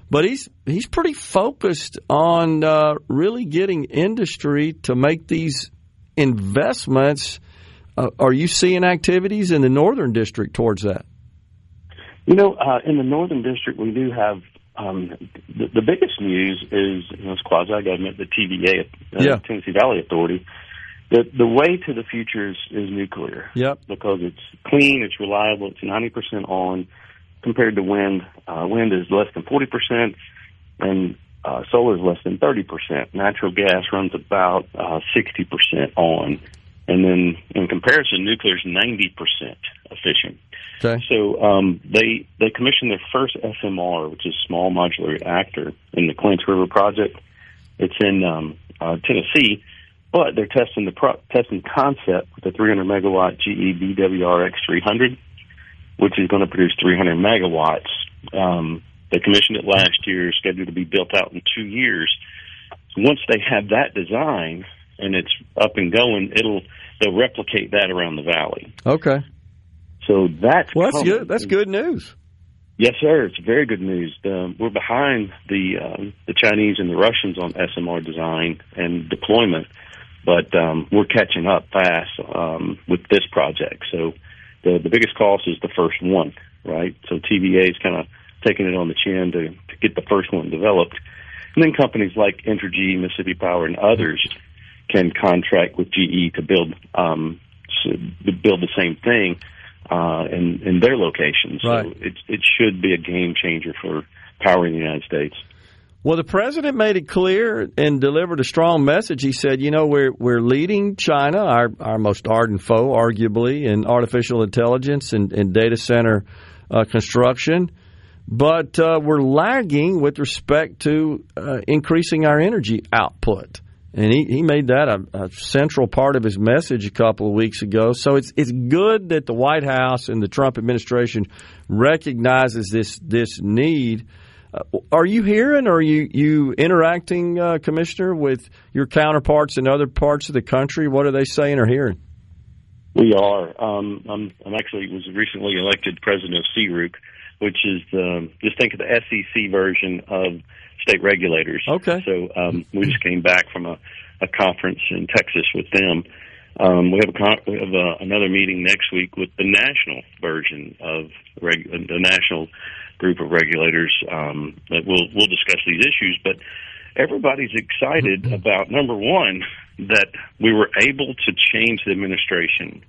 But he's pretty focused on really getting industry to make these investments. Are you seeing activities in the Northern District towards that? In the Northern District, we do have the biggest news is it's quasi-government, the TVA, Tennessee Valley Authority. The way to the future is nuclear. Yep. Because it's clean, it's reliable, it's 90% on compared to wind. Wind is less than 40%, and solar is less than 30%. Natural gas runs about 60% on. And then in comparison, nuclear is 90% efficient. Okay. So they commissioned their first SMR, which is small modular reactor, in the Clinch River project. It's in Tennessee, but they're testing concept with the 300 megawatt GE BWRX 300, which is going to produce 300 megawatts. They commissioned it last year, scheduled to be built out in 2 years. Once they have that design and it's up and going, they'll replicate that around the valley. Okay. So that's good. That's good news. Yes, sir. It's very good news. We're behind the Chinese and the Russians on SMR design and deployment, but we're catching up fast with this project. So the biggest cost is the first one, right? So TVA is kind of taking it on the chin to get the first one developed. And then companies like Entergy, Mississippi Power, and others can contract with GE to build the same thing in their locations. Right. So it should be a game changer for power in the United States. Well, the president made it clear and delivered a strong message. He said, we're leading China, our most ardent foe, arguably, in artificial intelligence and data center construction. But we're lagging with respect to increasing our energy output. And he made that a central part of his message a couple of weeks ago. So it's good that the White House and the Trump administration recognizes this need. Are you hearing, or are you interacting, Commissioner, with your counterparts in other parts of the country? What are they saying or hearing? We are. I'm actually was recently elected president of CRUC, which is just think of the SEC version of state regulators. Okay. So we just came back from a conference in Texas with them. We have another meeting next week with the national version of the national group of regulators that we'll discuss these issues. But everybody's excited about, number one, that we were able to change the administration.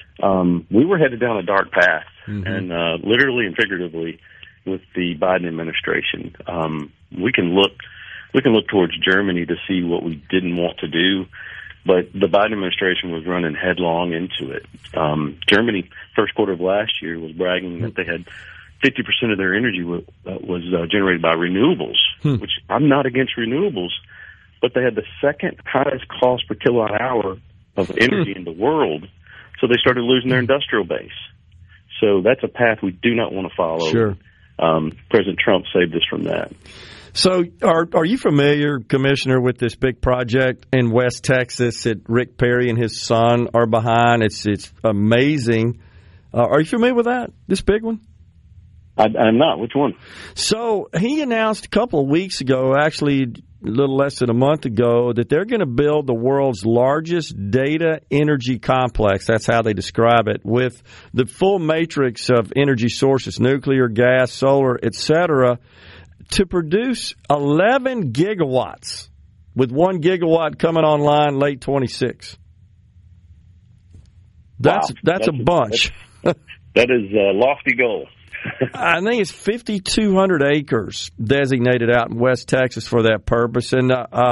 We were headed down a dark path, and literally and figuratively, with the Biden administration. We can look towards Germany to see what we didn't want to do, but the Biden administration was running headlong into it. Germany, first quarter of last year, was bragging that they had 50% of their energy was generated by renewables, which I'm not against renewables, but they had the second highest cost per kilowatt hour of energy in the world, so they started losing their industrial base. So that's a path we do not want to follow. Sure. President Trump saved us from that. So are you familiar, Commissioner, with this big project in West Texas that Rick Perry and his son are behind? It's amazing. Are you familiar with that, this big one? I'm not. Which one? So he announced a couple of weeks ago, actually a little less than a month ago, that they're going to build the world's largest data energy complex. That's how they describe it, with the full matrix of energy sources, nuclear, gas, solar, etc., to produce 11 gigawatts, with 1 gigawatt coming online late 26. That's a bunch. That is a lofty goal. I think it's 5,200 acres designated out in West Texas for that purpose, and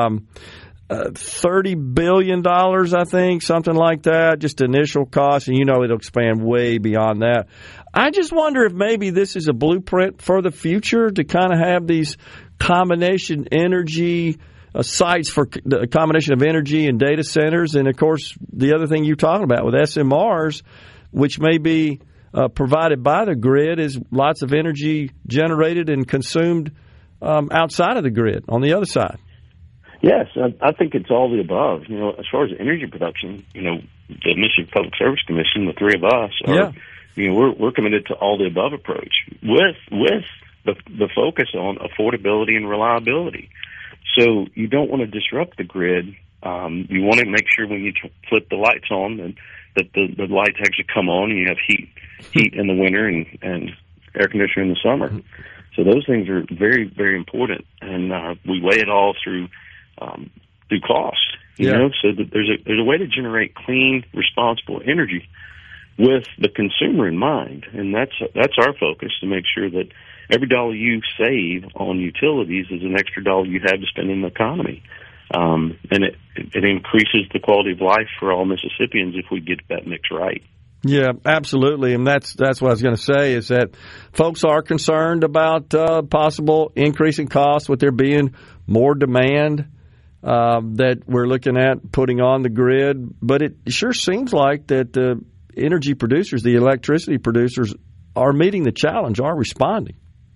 $30 billion, I think, something like that, just initial cost, and it'll expand way beyond that. I just wonder if maybe this is a blueprint for the future to kind of have these combination energy sites for the combination of energy and data centers, and, of course, the other thing you're talking about with SMRs, which may be provided by the grid, is lots of energy generated and consumed outside of the grid on the other side. Yes, I think it's all the above. As far as energy production, the Mississippi Public Service Commission, the three of us, we're committed to all the above approach with the focus on affordability and reliability. So you don't want to disrupt the grid. You want to make sure when you flip the lights on that the lights actually come on and you have heat in the winter and air conditioner in the summer. So those things are very, very important, and we weigh it all through cost. You know, so that there's a way to generate clean, responsible energy with the consumer in mind, and that's our focus, to make sure that every dollar you save on utilities is an extra dollar you have to spend in the economy, and it increases the quality of life for all Mississippians if we get that mix right. Yeah, absolutely, and that's what I was going to say, is that folks are concerned about possible increase in costs with there being more demand that we're looking at putting on the grid. But it sure seems like that the energy producers, the electricity producers, are meeting the challenge, are responding.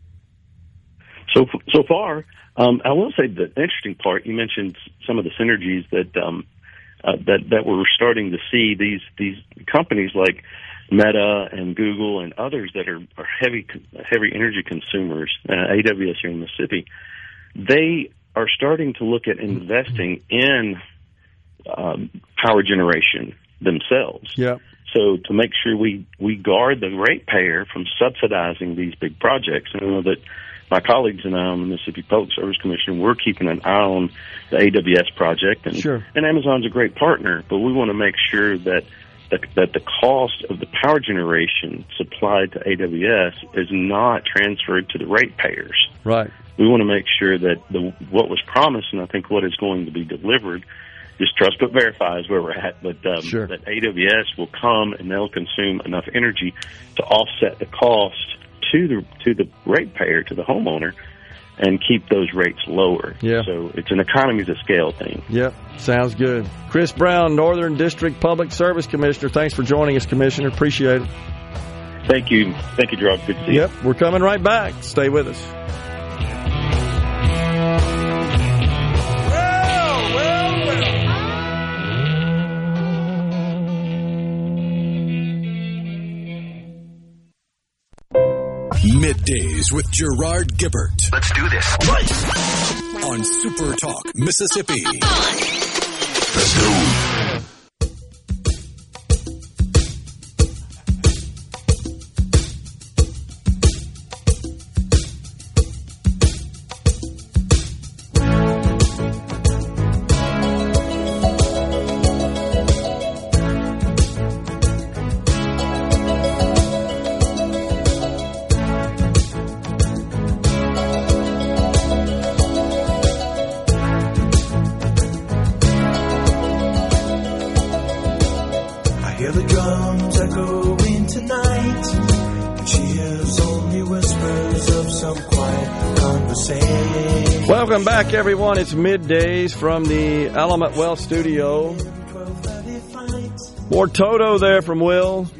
So far, I will say the interesting part, you mentioned some of the synergies that we're starting to see. These companies like Meta and Google and others that are heavy energy consumers, AWS here in Mississippi, they are starting to look at investing in power generation themselves. Yeah. So to make sure we guard the ratepayer from subsidizing these big projects. And I know that my colleagues and I on the Mississippi Public Service Commission, we're keeping an eye on the AWS project. And, sure. And Amazon's a great partner, but we want to make sure that the cost of the power generation supplied to AWS is not transferred to the ratepayers. Right. We want to make sure that what was promised, and I think what is going to be delivered, just trust but verify is where we're at, but sure. that AWS will come and they'll consume enough energy to offset the cost to the ratepayer, to the homeowner, and keep those rates lower. Yeah. So it's an economies of scale thing. Yep, sounds good. Chris Brown, Northern District Public Service Commissioner. Thanks for joining us, Commissioner. Appreciate it. Thank you, Gerard. Good to see you. Yep, we're coming right back. Stay with us. Middays with Gerard Gibbert. Let's do this. On Super Talk, Mississippi. Let's go. Welcome back, everyone. It's Middays from the Element Wealth Studio. More Toto there from Will.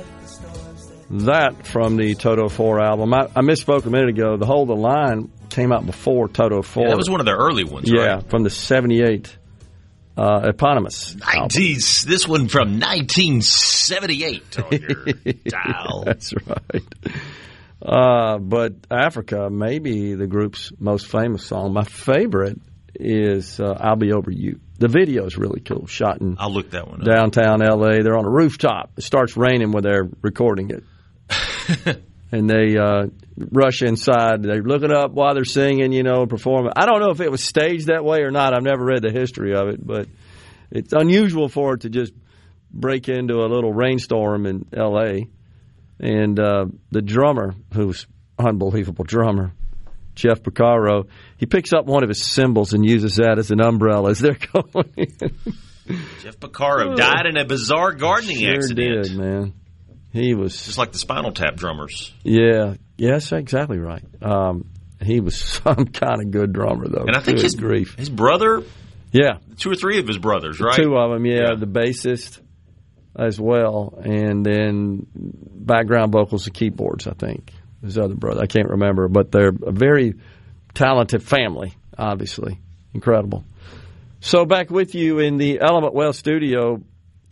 That from the Toto 4 album. I misspoke a minute ago. The Hold the Line came out before Toto 4. Yeah, that was one of their early ones, yeah, right? From the 78 eponymous. This one from 1978 on your dial. That's right. But Africa, maybe the group's most famous song. My favorite is I'll Be Over You. The video is really cool. Shot in I'll look that one up. Downtown L.A. They're on a rooftop. It starts raining when they're recording it. And they rush inside. They look it up while they're singing, performing. I don't know if it was staged that way or not. I've never read the history of it, but it's unusual for it to just break into a little rainstorm in L.A., and the drummer, who's unbelievable drummer, Jeff Porcaro, he picks up one of his cymbals and uses that as an umbrella as they're going. Jeff Porcaro died in a bizarre gardening accident. Did, man. He was just like the Spinal Tap drummers. Yeah, yes, exactly right. He was some kind of good drummer, though. And I think his brother, 2 or 3 of his brothers, right? 2 of them, yeah. The bassist as well, and then background vocals and keyboards, I think. His other brother, I can't remember, but they're a very talented family, obviously. Incredible. So back with you in the Element Wealth studio,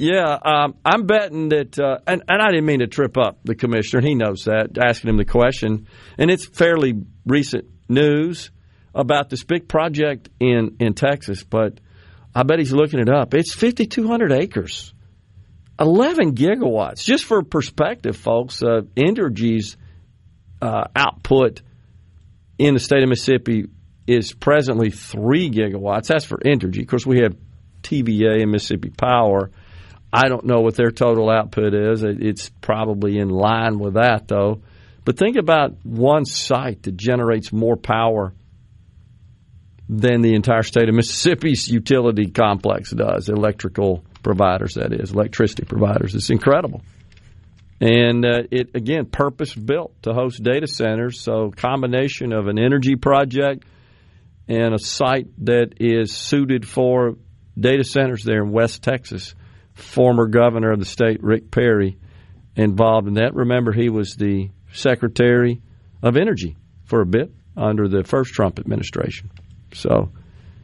Yeah, I'm betting that, and I didn't mean to trip up the commissioner. He knows that, asking him the question. And it's fairly recent news about this big project in Texas, but I bet he's looking it up. It's 5,200 acres, 11 gigawatts. Just for perspective, folks, Entergy's output in the state of Mississippi is presently 3 gigawatts. That's for Entergy. Of course, we have TVA and Mississippi Power. I don't know what their total output is. It's probably in line with that, though. But think about one site that generates more power than the entire state of Mississippi's utility complex does. Electrical providers, that is, electricity providers. It's incredible. And it, again, purpose-built to host data centers. So combination of an energy project and a site that is suited for data centers there in West Texas. Former governor of the state, Rick Perry, involved in that. Remember, he was the Secretary of Energy for a bit under the first Trump administration. So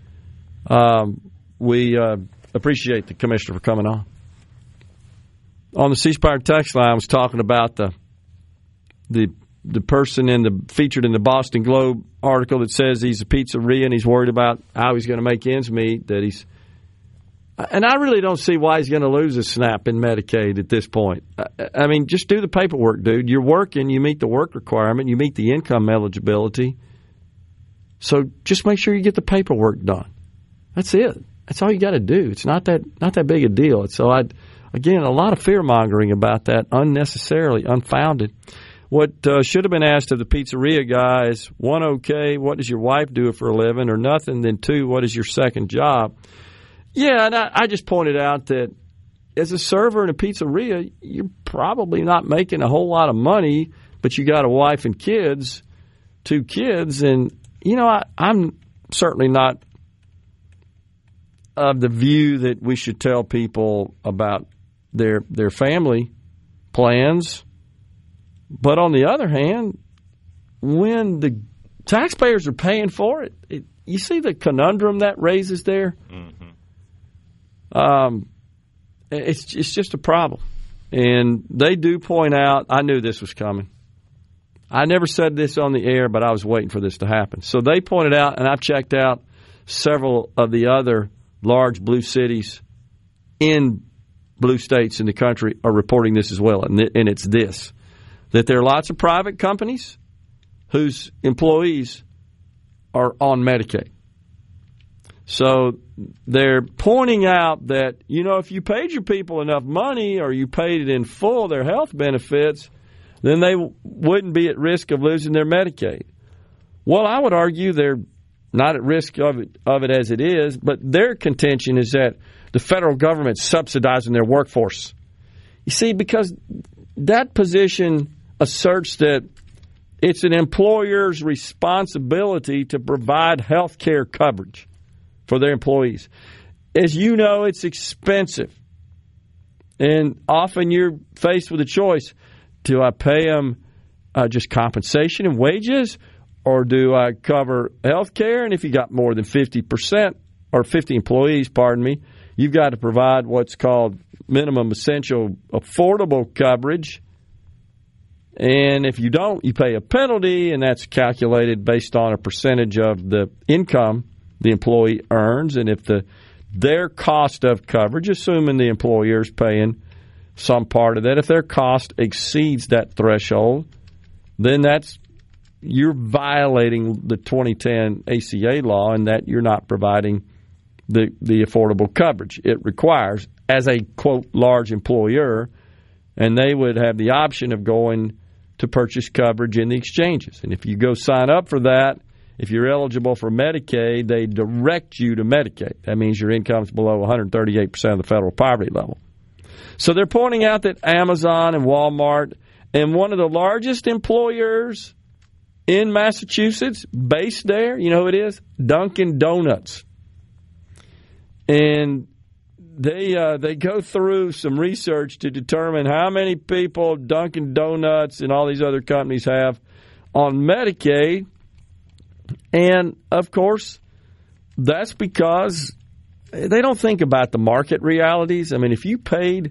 we appreciate the commissioner for coming on. On the C Spire text line, I was talking about the person featured in the Boston Globe article that says he's a pizzeria and he's worried about how he's going to make ends meet, and I really don't see why he's going to lose a SNAP in Medicaid at this point. I mean, just do the paperwork, dude. You're working. You meet the work requirement. You meet the income eligibility. So just make sure you get the paperwork done. That's it. That's all you got to do. It's not that big a deal. So again, a lot of fear-mongering about that, unnecessarily, unfounded. What should have been asked of the pizzeria guy is, one, okay, what does your wife do for a living, or nothing? Then two, what is your second job? Yeah, and I just pointed out that as a server in a pizzeria, you're probably not making a whole lot of money, but you got a wife and kids, 2 kids, and, I'm certainly not of the view that we should tell people about their family plans. But on the other hand, when the taxpayers are paying for it, you see the conundrum that raises there? Mm-hmm. It's just a problem. And they do point out, I knew this was coming. I never said this on the air, but I was waiting for this to happen. So they pointed out, and I've checked out several of the other large blue cities in blue states in the country are reporting this as well. And it's this, that there are lots of private companies whose employees are on Medicaid. So they're pointing out that, if you paid your people enough money or you paid it in full, their health benefits, then they wouldn't be at risk of losing their Medicaid. Well, I would argue they're not at risk of it as it is, but their contention is that the federal government's subsidizing their workforce. You see, because that position asserts that it's an employer's responsibility to provide health care coverage for their employees. As you know, it's expensive. And often you're faced with a choice. Do I pay them just compensation and wages, or do I cover health care? And if you got more than 50% or 50 employees, you've got to provide what's called minimum essential affordable coverage. And if you don't, you pay a penalty, and that's calculated based on a percentage of the income the employee earns. And if their cost of coverage, assuming the employer is paying some part of that, if their cost exceeds that threshold, then you're violating the 2010 ACA law, and that you're not providing the affordable coverage it requires as a, quote, large employer, and they would have the option of going to purchase coverage in the exchanges. And if you go sign up for that, if you're eligible for Medicaid, they direct you to Medicaid. That means your income is below 138% of the federal poverty level. So they're pointing out that Amazon and Walmart and one of the largest employers in Massachusetts, based there, you know who it is? Dunkin' Donuts. And they go through some research to determine how many people Dunkin' Donuts and all these other companies have on Medicaid. And, of course, that's because they don't think about the market realities. I mean, if you paid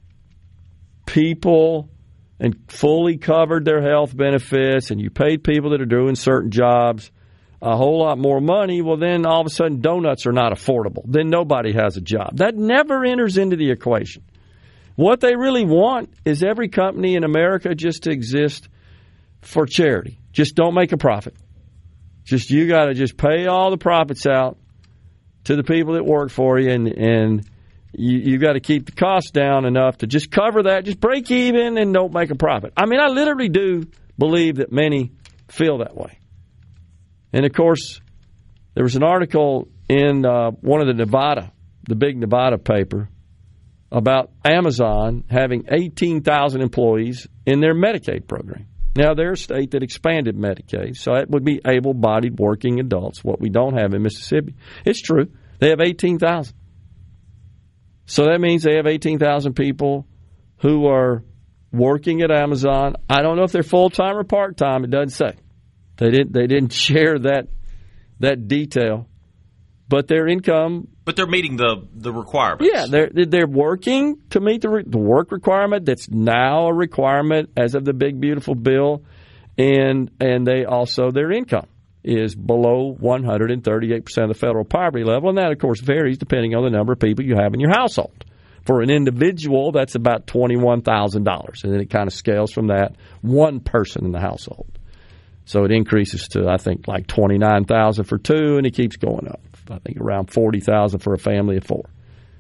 people and fully covered their health benefits and you paid people that are doing certain jobs a whole lot more money, well, then all of a sudden donuts are not affordable. Then nobody has a job. That never enters into the equation. What they really want is every company in America just to exist for charity. Just don't make a profit. Just you got to just pay all the profits out to the people that work for you, and you got to keep the costs down enough to just cover that, just break even and don't make a profit. I mean, I literally do believe that many feel that way. And, of course, there was an article in one of the big Nevada paper, about Amazon having 18,000 employees in their Medicaid program. Now, they're a state that expanded Medicaid, so that would be able-bodied working adults, what we don't have in Mississippi. It's true. They have 18,000. So that means they have 18,000 people who are working at Amazon. I don't know if they're full-time or part-time. It doesn't say. They didn't share that detail, but their income. But they're meeting the requirements. Yeah, they're working to meet the work requirement. That's now a requirement as of the big beautiful bill, and they also their income is below 138% of the federal poverty level, and that of course varies depending on the number of people you have in your household. For an individual, that's about $21,000, and then it kind of scales from that, one person in the household. So it increases to, I think, like $29,000 for two, and it keeps going up. I think around $40,000 for a family of four.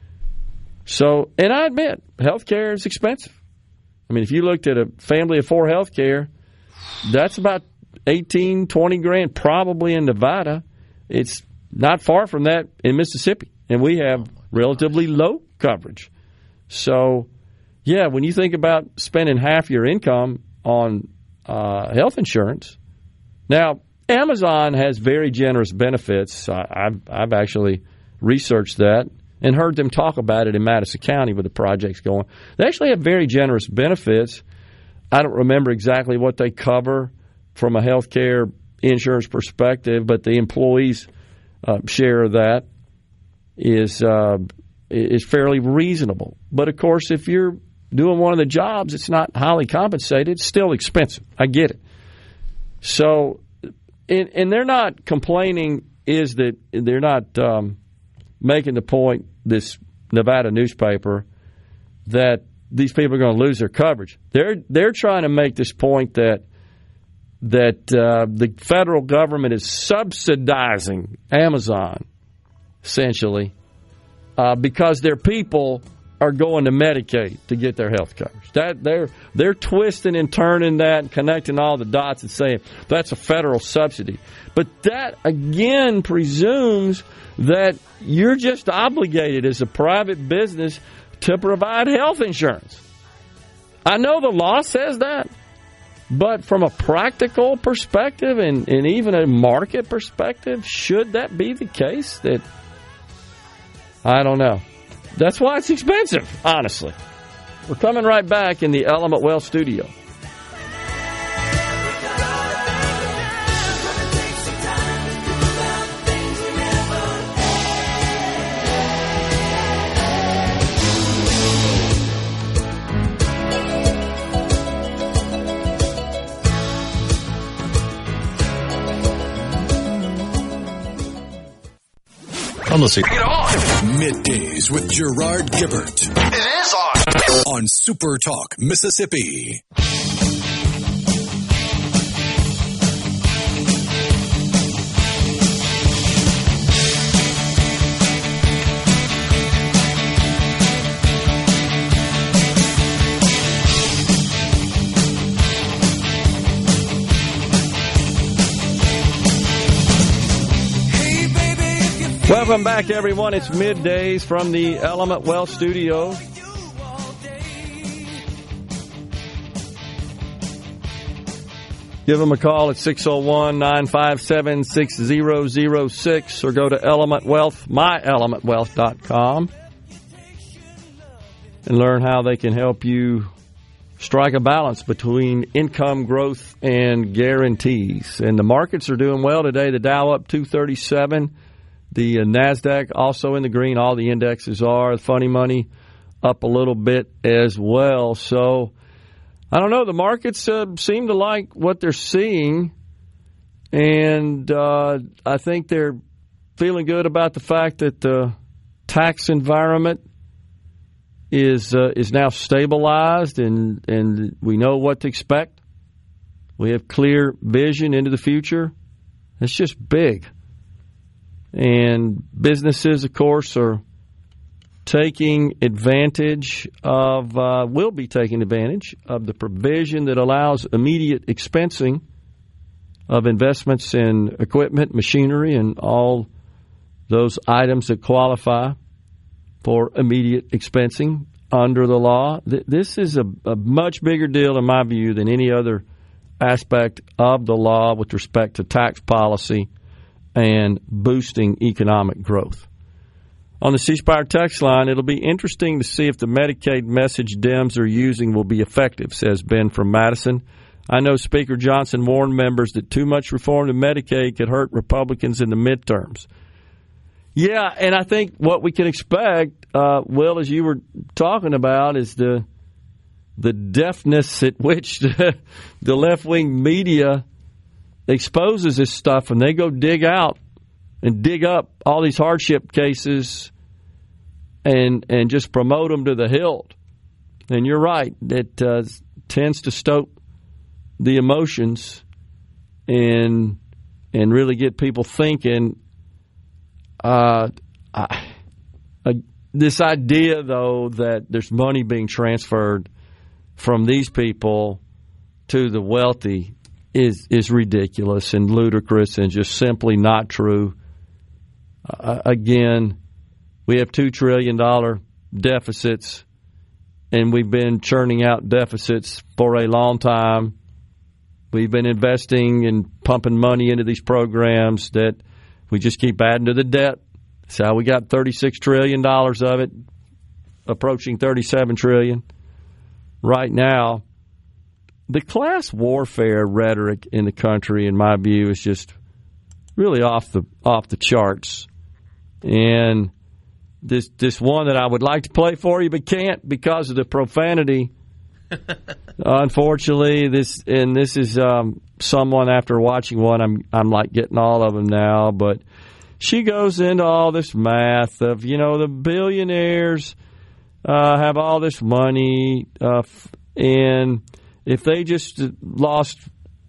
So, and I admit, health care is expensive. I mean, if you looked at a family of four health care, that's about $18,000, $20,000 probably in Nevada. It's not far from that in Mississippi, and we have relatively low coverage. So, yeah, when you think about spending half your income on health insurance. Now, Amazon has very generous benefits. I've actually researched that and heard them talk about it in Madison County with the projects going. They actually have very generous benefits. I don't remember exactly what they cover from a health care insurance perspective, but the employees' share of that is fairly reasonable. But, of course, if you're doing one of the jobs, it's not highly compensated. It's still expensive. I get it. So, and they're not complaining is that they're not making the point, this Nevada newspaper, that these people are going to lose their coverage. They're trying to make this point that the federal government is subsidizing Amazon, essentially, because their people are going to Medicaid to get their health coverage. That they're twisting and turning that and connecting all the dots and saying that's a federal subsidy. But that, again, presumes that you're just obligated as a private business to provide health insurance. I know the law says that, but from a practical perspective and even a market perspective, should that be the case? That I don't know. That's why it's expensive, honestly. We're coming right back in the Element Wealth studio. I'm listening. Bring it on. Middays with Gerard Gibbert. It is on. On Super Talk, Mississippi. Welcome back, everyone. It's Middays from the Element Wealth studio. Give them a call at 601-957-6006 or go to Element Wealth, myelementwealth.com, and learn how they can help you strike a balance between income growth and guarantees. And the markets are doing well today. The Dow up 237. The NASDAQ also in the green. All the indexes are. The funny money up a little bit as well. So, I don't know. The markets seem to like what they're seeing. And I think they're feeling good about the fact that the tax environment is now stabilized and we know what to expect. We have clear vision into the future. It's just big. And businesses, of course, are taking advantage of, will be taking advantage of the provision that allows immediate expensing of investments in equipment, machinery, and all those items that qualify for immediate expensing under the law. This is a much bigger deal, in my view, than any other aspect of the law with respect to tax policy and boosting economic growth. On the C Spire text line, it'll be interesting to see if the Medicaid message Dems are using will be effective, says Ben from Madison. I know Speaker Johnson warned members that too much reform to Medicaid could hurt Republicans in the midterms. Yeah, and I think what we can expect, Will, as you were talking about, is the deafness at which the left-wing media exposes this stuff, and they go dig out and dig up all these hardship cases and just promote them to the hilt. And you're right, it tends to stoke the emotions and really get people thinking. This idea, though, that there's money being transferred from these people to the wealthy is ridiculous and ludicrous and just simply not true. Again, we have $2 trillion deficits, and we've been churning out deficits for a long time. We've been investing and pumping money into these programs that we just keep adding to the debt. That's how we got $36 trillion of it, approaching $37 trillion right now. The class warfare rhetoric in the country, in my view, is just really off the charts. And this one that I would like to play for you but can't because of the profanity. Unfortunately, this is someone, after watching one, I'm like getting all of them now, but she goes into all this math of, the billionaires have all this money, and if they just lost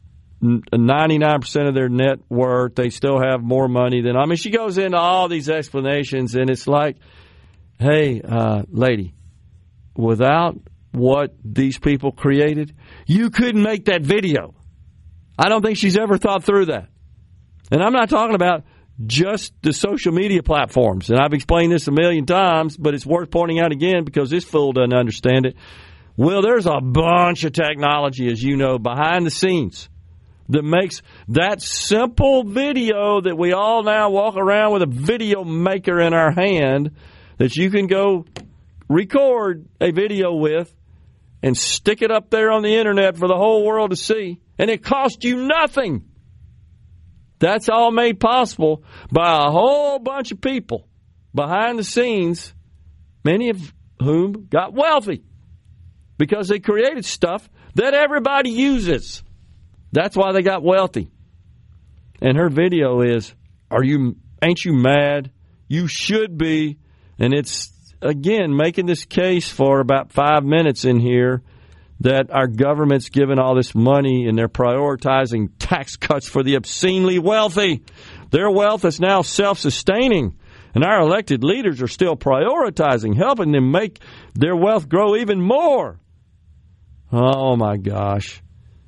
99% of their net worth, they still have more money than... she goes into all these explanations, and it's like, hey, lady, without what these people created, you couldn't make that video. I don't think she's ever thought through that. And I'm not talking about just the social media platforms. And I've explained this a million times, but it's worth pointing out again because this fool doesn't understand it. Well, there's a bunch of technology, as you know, behind the scenes that makes that simple video that we all now walk around with a video maker in our hand that you can go record a video with and stick it up there on the internet for the whole world to see, and it costs you nothing. That's all made possible by a whole bunch of people behind the scenes, many of whom got wealthy because they created stuff that everybody uses. That's why they got wealthy. And her video is, ain't you mad? You should be. And it's, again, making this case for about 5 minutes in here that our government's giving all this money and they're prioritizing tax cuts for the obscenely wealthy. Their wealth is now self-sustaining, and our elected leaders are still prioritizing, helping them make their wealth grow even more. Oh, my gosh.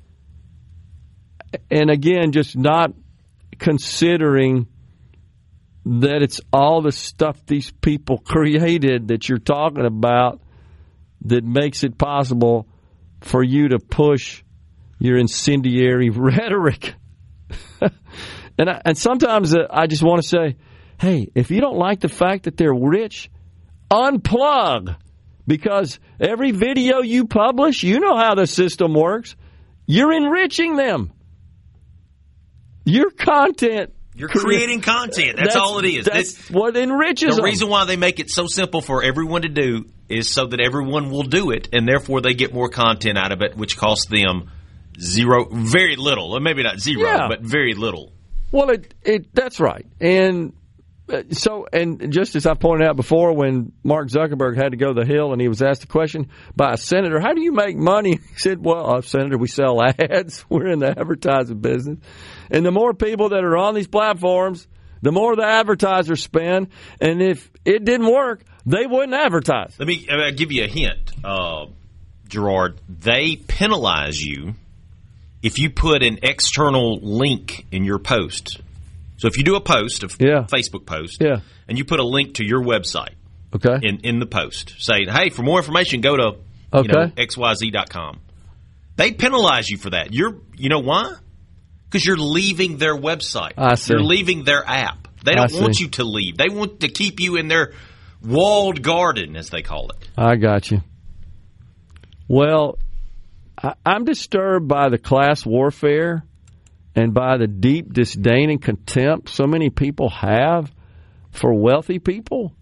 And again, just not considering that it's all the stuff these people created that you're talking about that makes it possible for you to push your incendiary rhetoric. And sometimes I just want to say, hey, if you don't like the fact that they're rich, unplug. Because every video you publish, you know how the system works. You're enriching them. Your content You're creating content. That's all it is. That's what enriches them. The reason why they make it so simple for everyone to do is so that everyone will do it, and therefore they get more content out of it, which costs them very little. Or maybe not zero, but very little. Well, that's right. And just as I pointed out before, when Mark Zuckerberg had to go to the Hill and he was asked a question by a senator, how do you make money? He said, well, Senator, we sell ads. We're in the advertising business. And the more people that are on these platforms, the more the advertisers spend. And if it didn't work, they wouldn't advertise. Let me give you a hint, Gerard. They penalize you if you put an external link in your post. So if you do a post, a Facebook post, and you put a link to your website in the post, saying, hey, for more information, go to xyz.com. They penalize you for that. You know why? Because you're leaving their website. I see. You're leaving their app. They don't want you to leave. They want to keep you in their walled garden, as they call it. I got you. Well, I'm disturbed by the class warfare and by the deep disdain and contempt so many people have for wealthy people,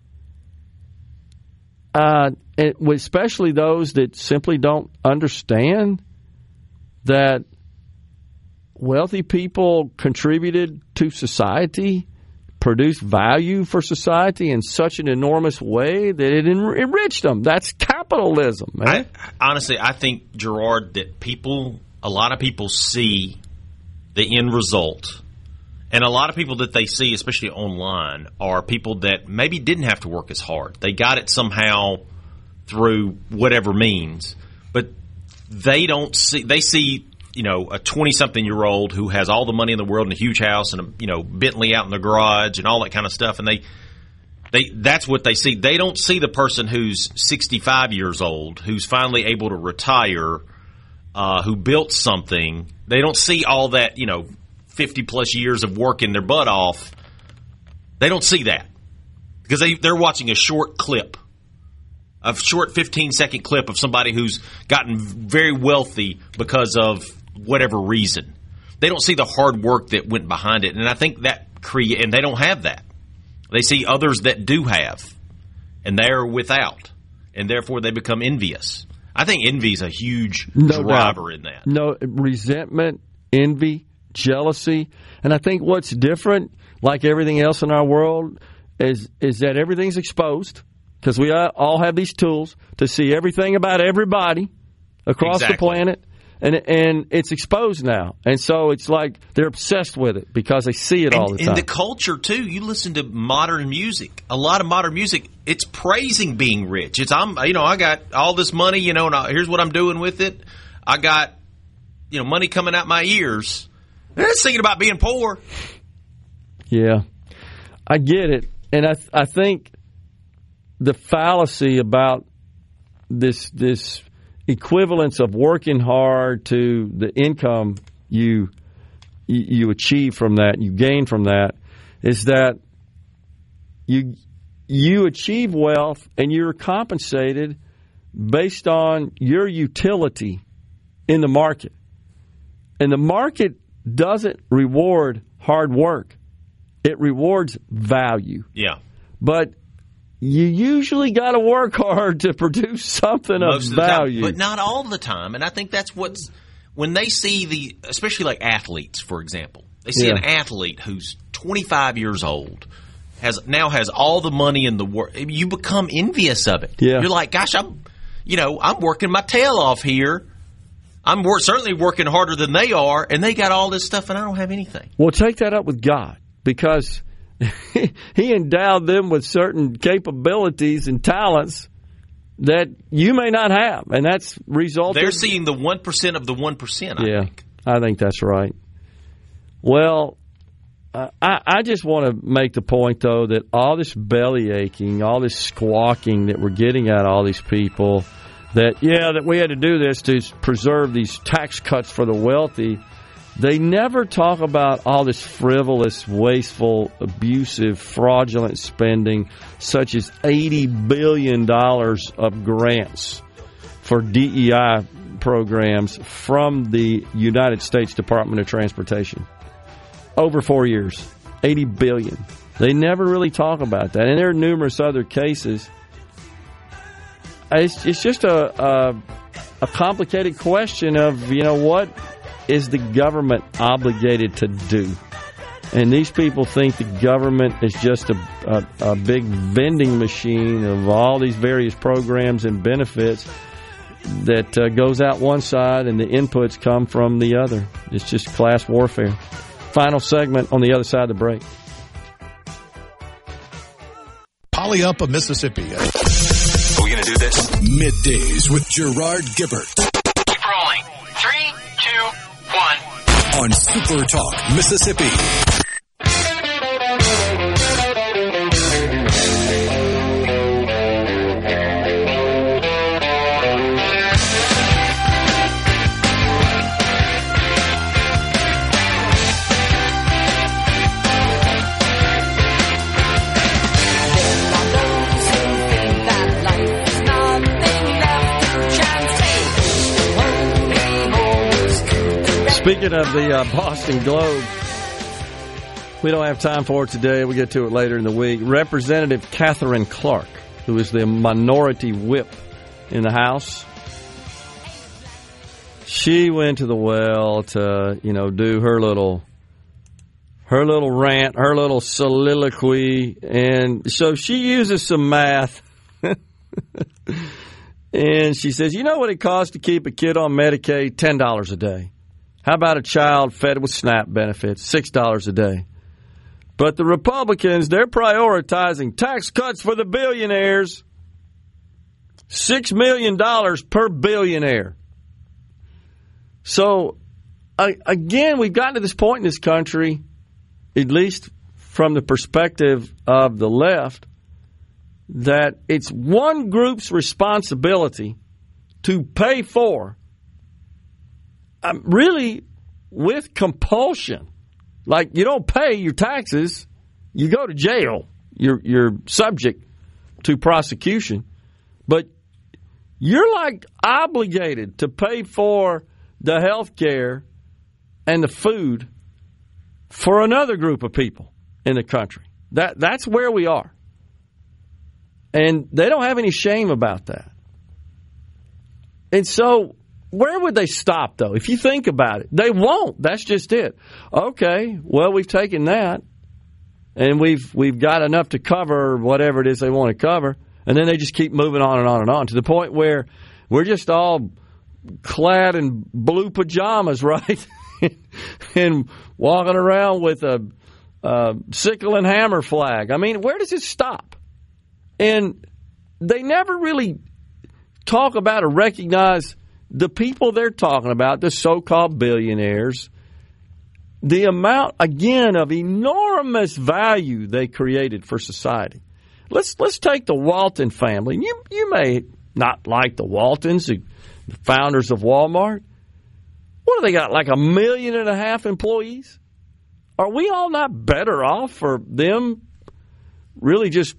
especially those that simply don't understand that wealthy people contributed to society, produced value for society in such an enormous way that it enriched them. That's capitalism, man. I think, Gerard, that a lot of people see the end result. And a lot of people that they see, especially online, are people that maybe didn't have to work as hard. They got it somehow through whatever means. But they see, a 20-something-year-old who has all the money in the world and a huge house and a, Bentley out in the garage and all that kind of stuff. And that's what they see. They don't see the person who's 65 years old, who's finally able to retire, who built something. They don't see all that, 50-plus years of working their butt off. They don't see that because they're watching a short 15-second clip of somebody who's gotten very wealthy because of whatever reason. They don't see the hard work that went behind it, and I think that and they don't have that. They see others that do have, and they're without, and therefore they become envious. I think envy is a huge driver in that. No, resentment, envy, jealousy. And I think what's different, like everything else in our world, is that everything's exposed because we all have these tools to see everything about everybody across the planet. And it's exposed now. And so it's like they're obsessed with it because they see it all the time. And the culture, too. You listen to modern music. A lot of modern music, it's praising being rich. It's, I got all this money, and here's what I'm doing with it. I got, money coming out my ears. They're not singing about being poor. Yeah. I get it. And I think the fallacy about this equivalence of working hard to the income you achieve from that, you gain from that, is that you achieve wealth and you're compensated based on your utility in the market. And the market doesn't reward hard work. It rewards value. Yeah. But you usually got to work hard to produce something of value. But not all the time. And I think that's when they see especially like athletes, for example, they see an athlete who's 25 years old, now has all the money in the world. You become envious of it. Yeah. You're like, gosh, I'm working my tail off here. I'm certainly working harder than they are, and they got all this stuff, and I don't have anything. Well, take that up with God, because He endowed them with certain capabilities and talents that you may not have, and that's resulted. They're seeing the 1% of the 1%. I think. I think that's right. Well, I just want to make the point, though, that all this belly aching, all this squawking that we're getting at all these people, that we had to do this to preserve these tax cuts for the wealthy. They never talk about all this frivolous, wasteful, abusive, fraudulent spending, such as $80 billion of grants for DEI programs from the United States Department of Transportation over 4 years. $80 billion. They never really talk about that. And there are numerous other cases. It's just a complicated question of, what is the government obligated to do? And these people think the government is just a big vending machine of all these various programs and benefits that goes out one side and the inputs come from the other. It's just class warfare. Final segment on the other side of the break. Polyupa, Mississippi. Are we going to do this? Middays with Gerard Gibbert. Keep rolling. 3, 2, 1. On Super Talk, Mississippi. Speaking of the Boston Globe, we don't have time for it today. We'll get to it later in the week. Representative Catherine Clark, who is the minority whip in the House, she went to the well to, do her little rant, her little soliloquy. And so she uses some math. And she says, you know what it costs to keep a kid on Medicaid? $10 a day. How about a child fed with SNAP benefits? $6 a day. But the Republicans, they're prioritizing tax cuts for the billionaires. $6 million per billionaire. So, again, we've gotten to this point in this country, at least from the perspective of the left, that it's one group's responsibility to pay for, really with compulsion. Like, you don't pay your taxes, you go to jail. You're subject to prosecution. But you're like obligated to pay for the health care and the food for another group of people in the country. That's where we are. And they don't have any shame about that. And so, where would they stop, though? If you think about it, they won't. That's just it. Okay, well, we've taken that, and we've got enough to cover whatever it is they want to cover, and then they just keep moving on and on and on to the point where we're just all clad in blue pajamas, right? And walking around with a sickle and hammer flag. I mean, where does it stop? And they never really talk about or recognize the people they're talking about, the so-called billionaires, the amount, again, of enormous value they created for society. Let's take the Walton family. You may not like the Waltons, the founders of Walmart. What do they got, like 1.5 million employees? Are we all not better off for them really just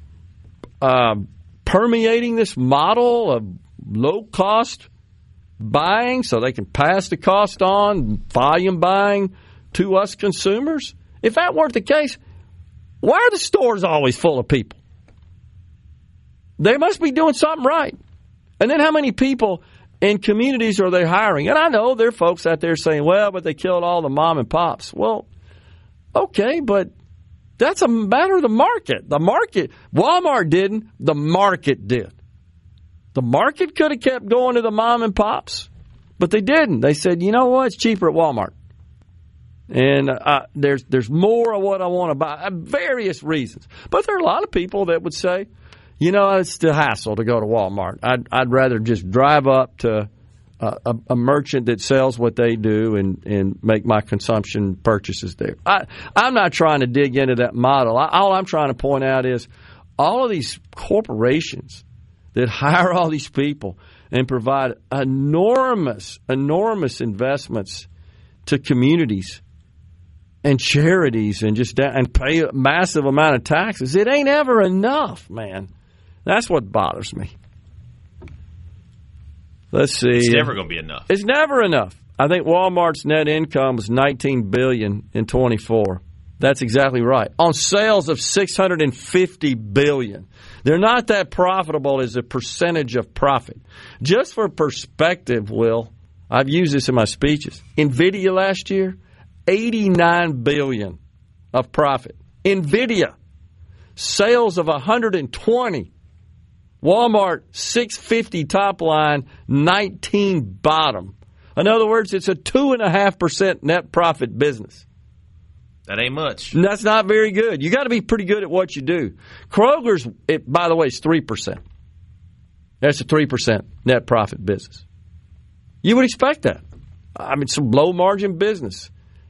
permeating this model of low-cost buying so they can pass the cost on, volume buying to us consumers? If that weren't the case, why are the stores always full of people? They must be doing something right. And then how many people in communities are they hiring? And I know there are folks out there saying, well, but they killed all the mom and pops. Well, okay, but that's a matter of the market. The market, Walmart didn't, the market did. The market could have kept going to the mom and pops, but they didn't. They said, you know what, it's cheaper at Walmart. And there's more of what I want to buy, various reasons. But there are a lot of people that would say, it's the hassle to go to Walmart. I'd rather just drive up to a merchant that sells what they do and make my consumption purchases there. I'm not trying to dig into that model. All I'm trying to point out is all of these corporations that hire all these people and provide enormous investments to communities and charities and pay a massive amount of taxes. It ain't ever enough, man. That's what bothers me. Let's see. It's never going to be enough. It's never enough. I think Walmart's net income was $19 billion in 24. That's exactly right. On sales of $650 billion. They're not that profitable as a percentage of profit. Just for perspective, Will, I've used this in my speeches. NVIDIA last year, $89 billion of profit. NVIDIA, sales of $120. Walmart, $650 top line, $19 bottom. In other words, it's a 2.5% net profit business. That ain't much. And that's not very good. You got to be pretty good at what you do. Kroger's, by the way, is 3%. That's a 3% net profit business. You would expect that. I mean, it's a low-margin business.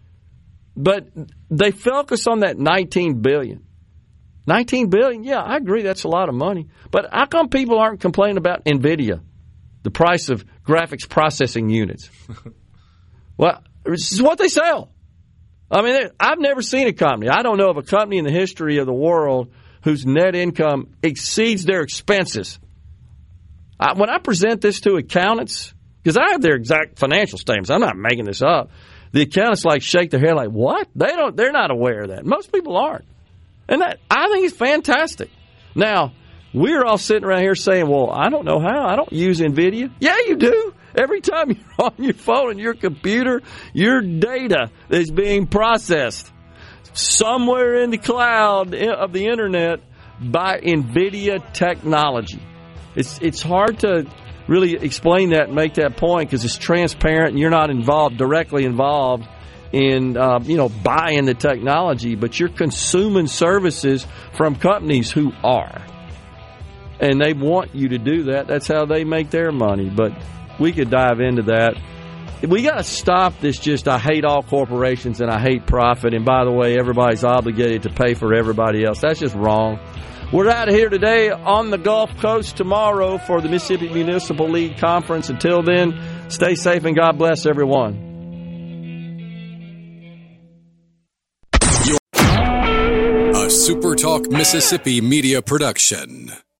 But they focus on that $19 billion. $19 billion, yeah, I agree, that's a lot of money. But how come people aren't complaining about NVIDIA, the price of graphics processing units? Well, this is what they sell. I mean, I've never seen a company. I don't know of a company in the history of the world whose net income exceeds their expenses. When I present this to accountants, because I have their exact financial statements, I'm not making this up. The accountants shake their head like, what? They're not aware of that. Most people aren't. And that, I think, is fantastic. Now, we're all sitting around here saying, well, I don't know how. I don't use NVIDIA. Yeah, you do. Every time you're on your phone and your computer, your data is being processed somewhere in the cloud of the Internet by NVIDIA technology. It's hard to really explain that and make that point because it's transparent and you're not directly involved in buying the technology, but you're consuming services from companies who are. And they want you to do that. That's how they make their money. But we could dive into that. We got to stop this I hate all corporations and I hate profit. And by the way, everybody's obligated to pay for everybody else. That's just wrong. We're out of here today on the Gulf Coast, tomorrow for the Mississippi Municipal League Conference. Until then, stay safe and God bless everyone. A SuperTalk Mississippi media production.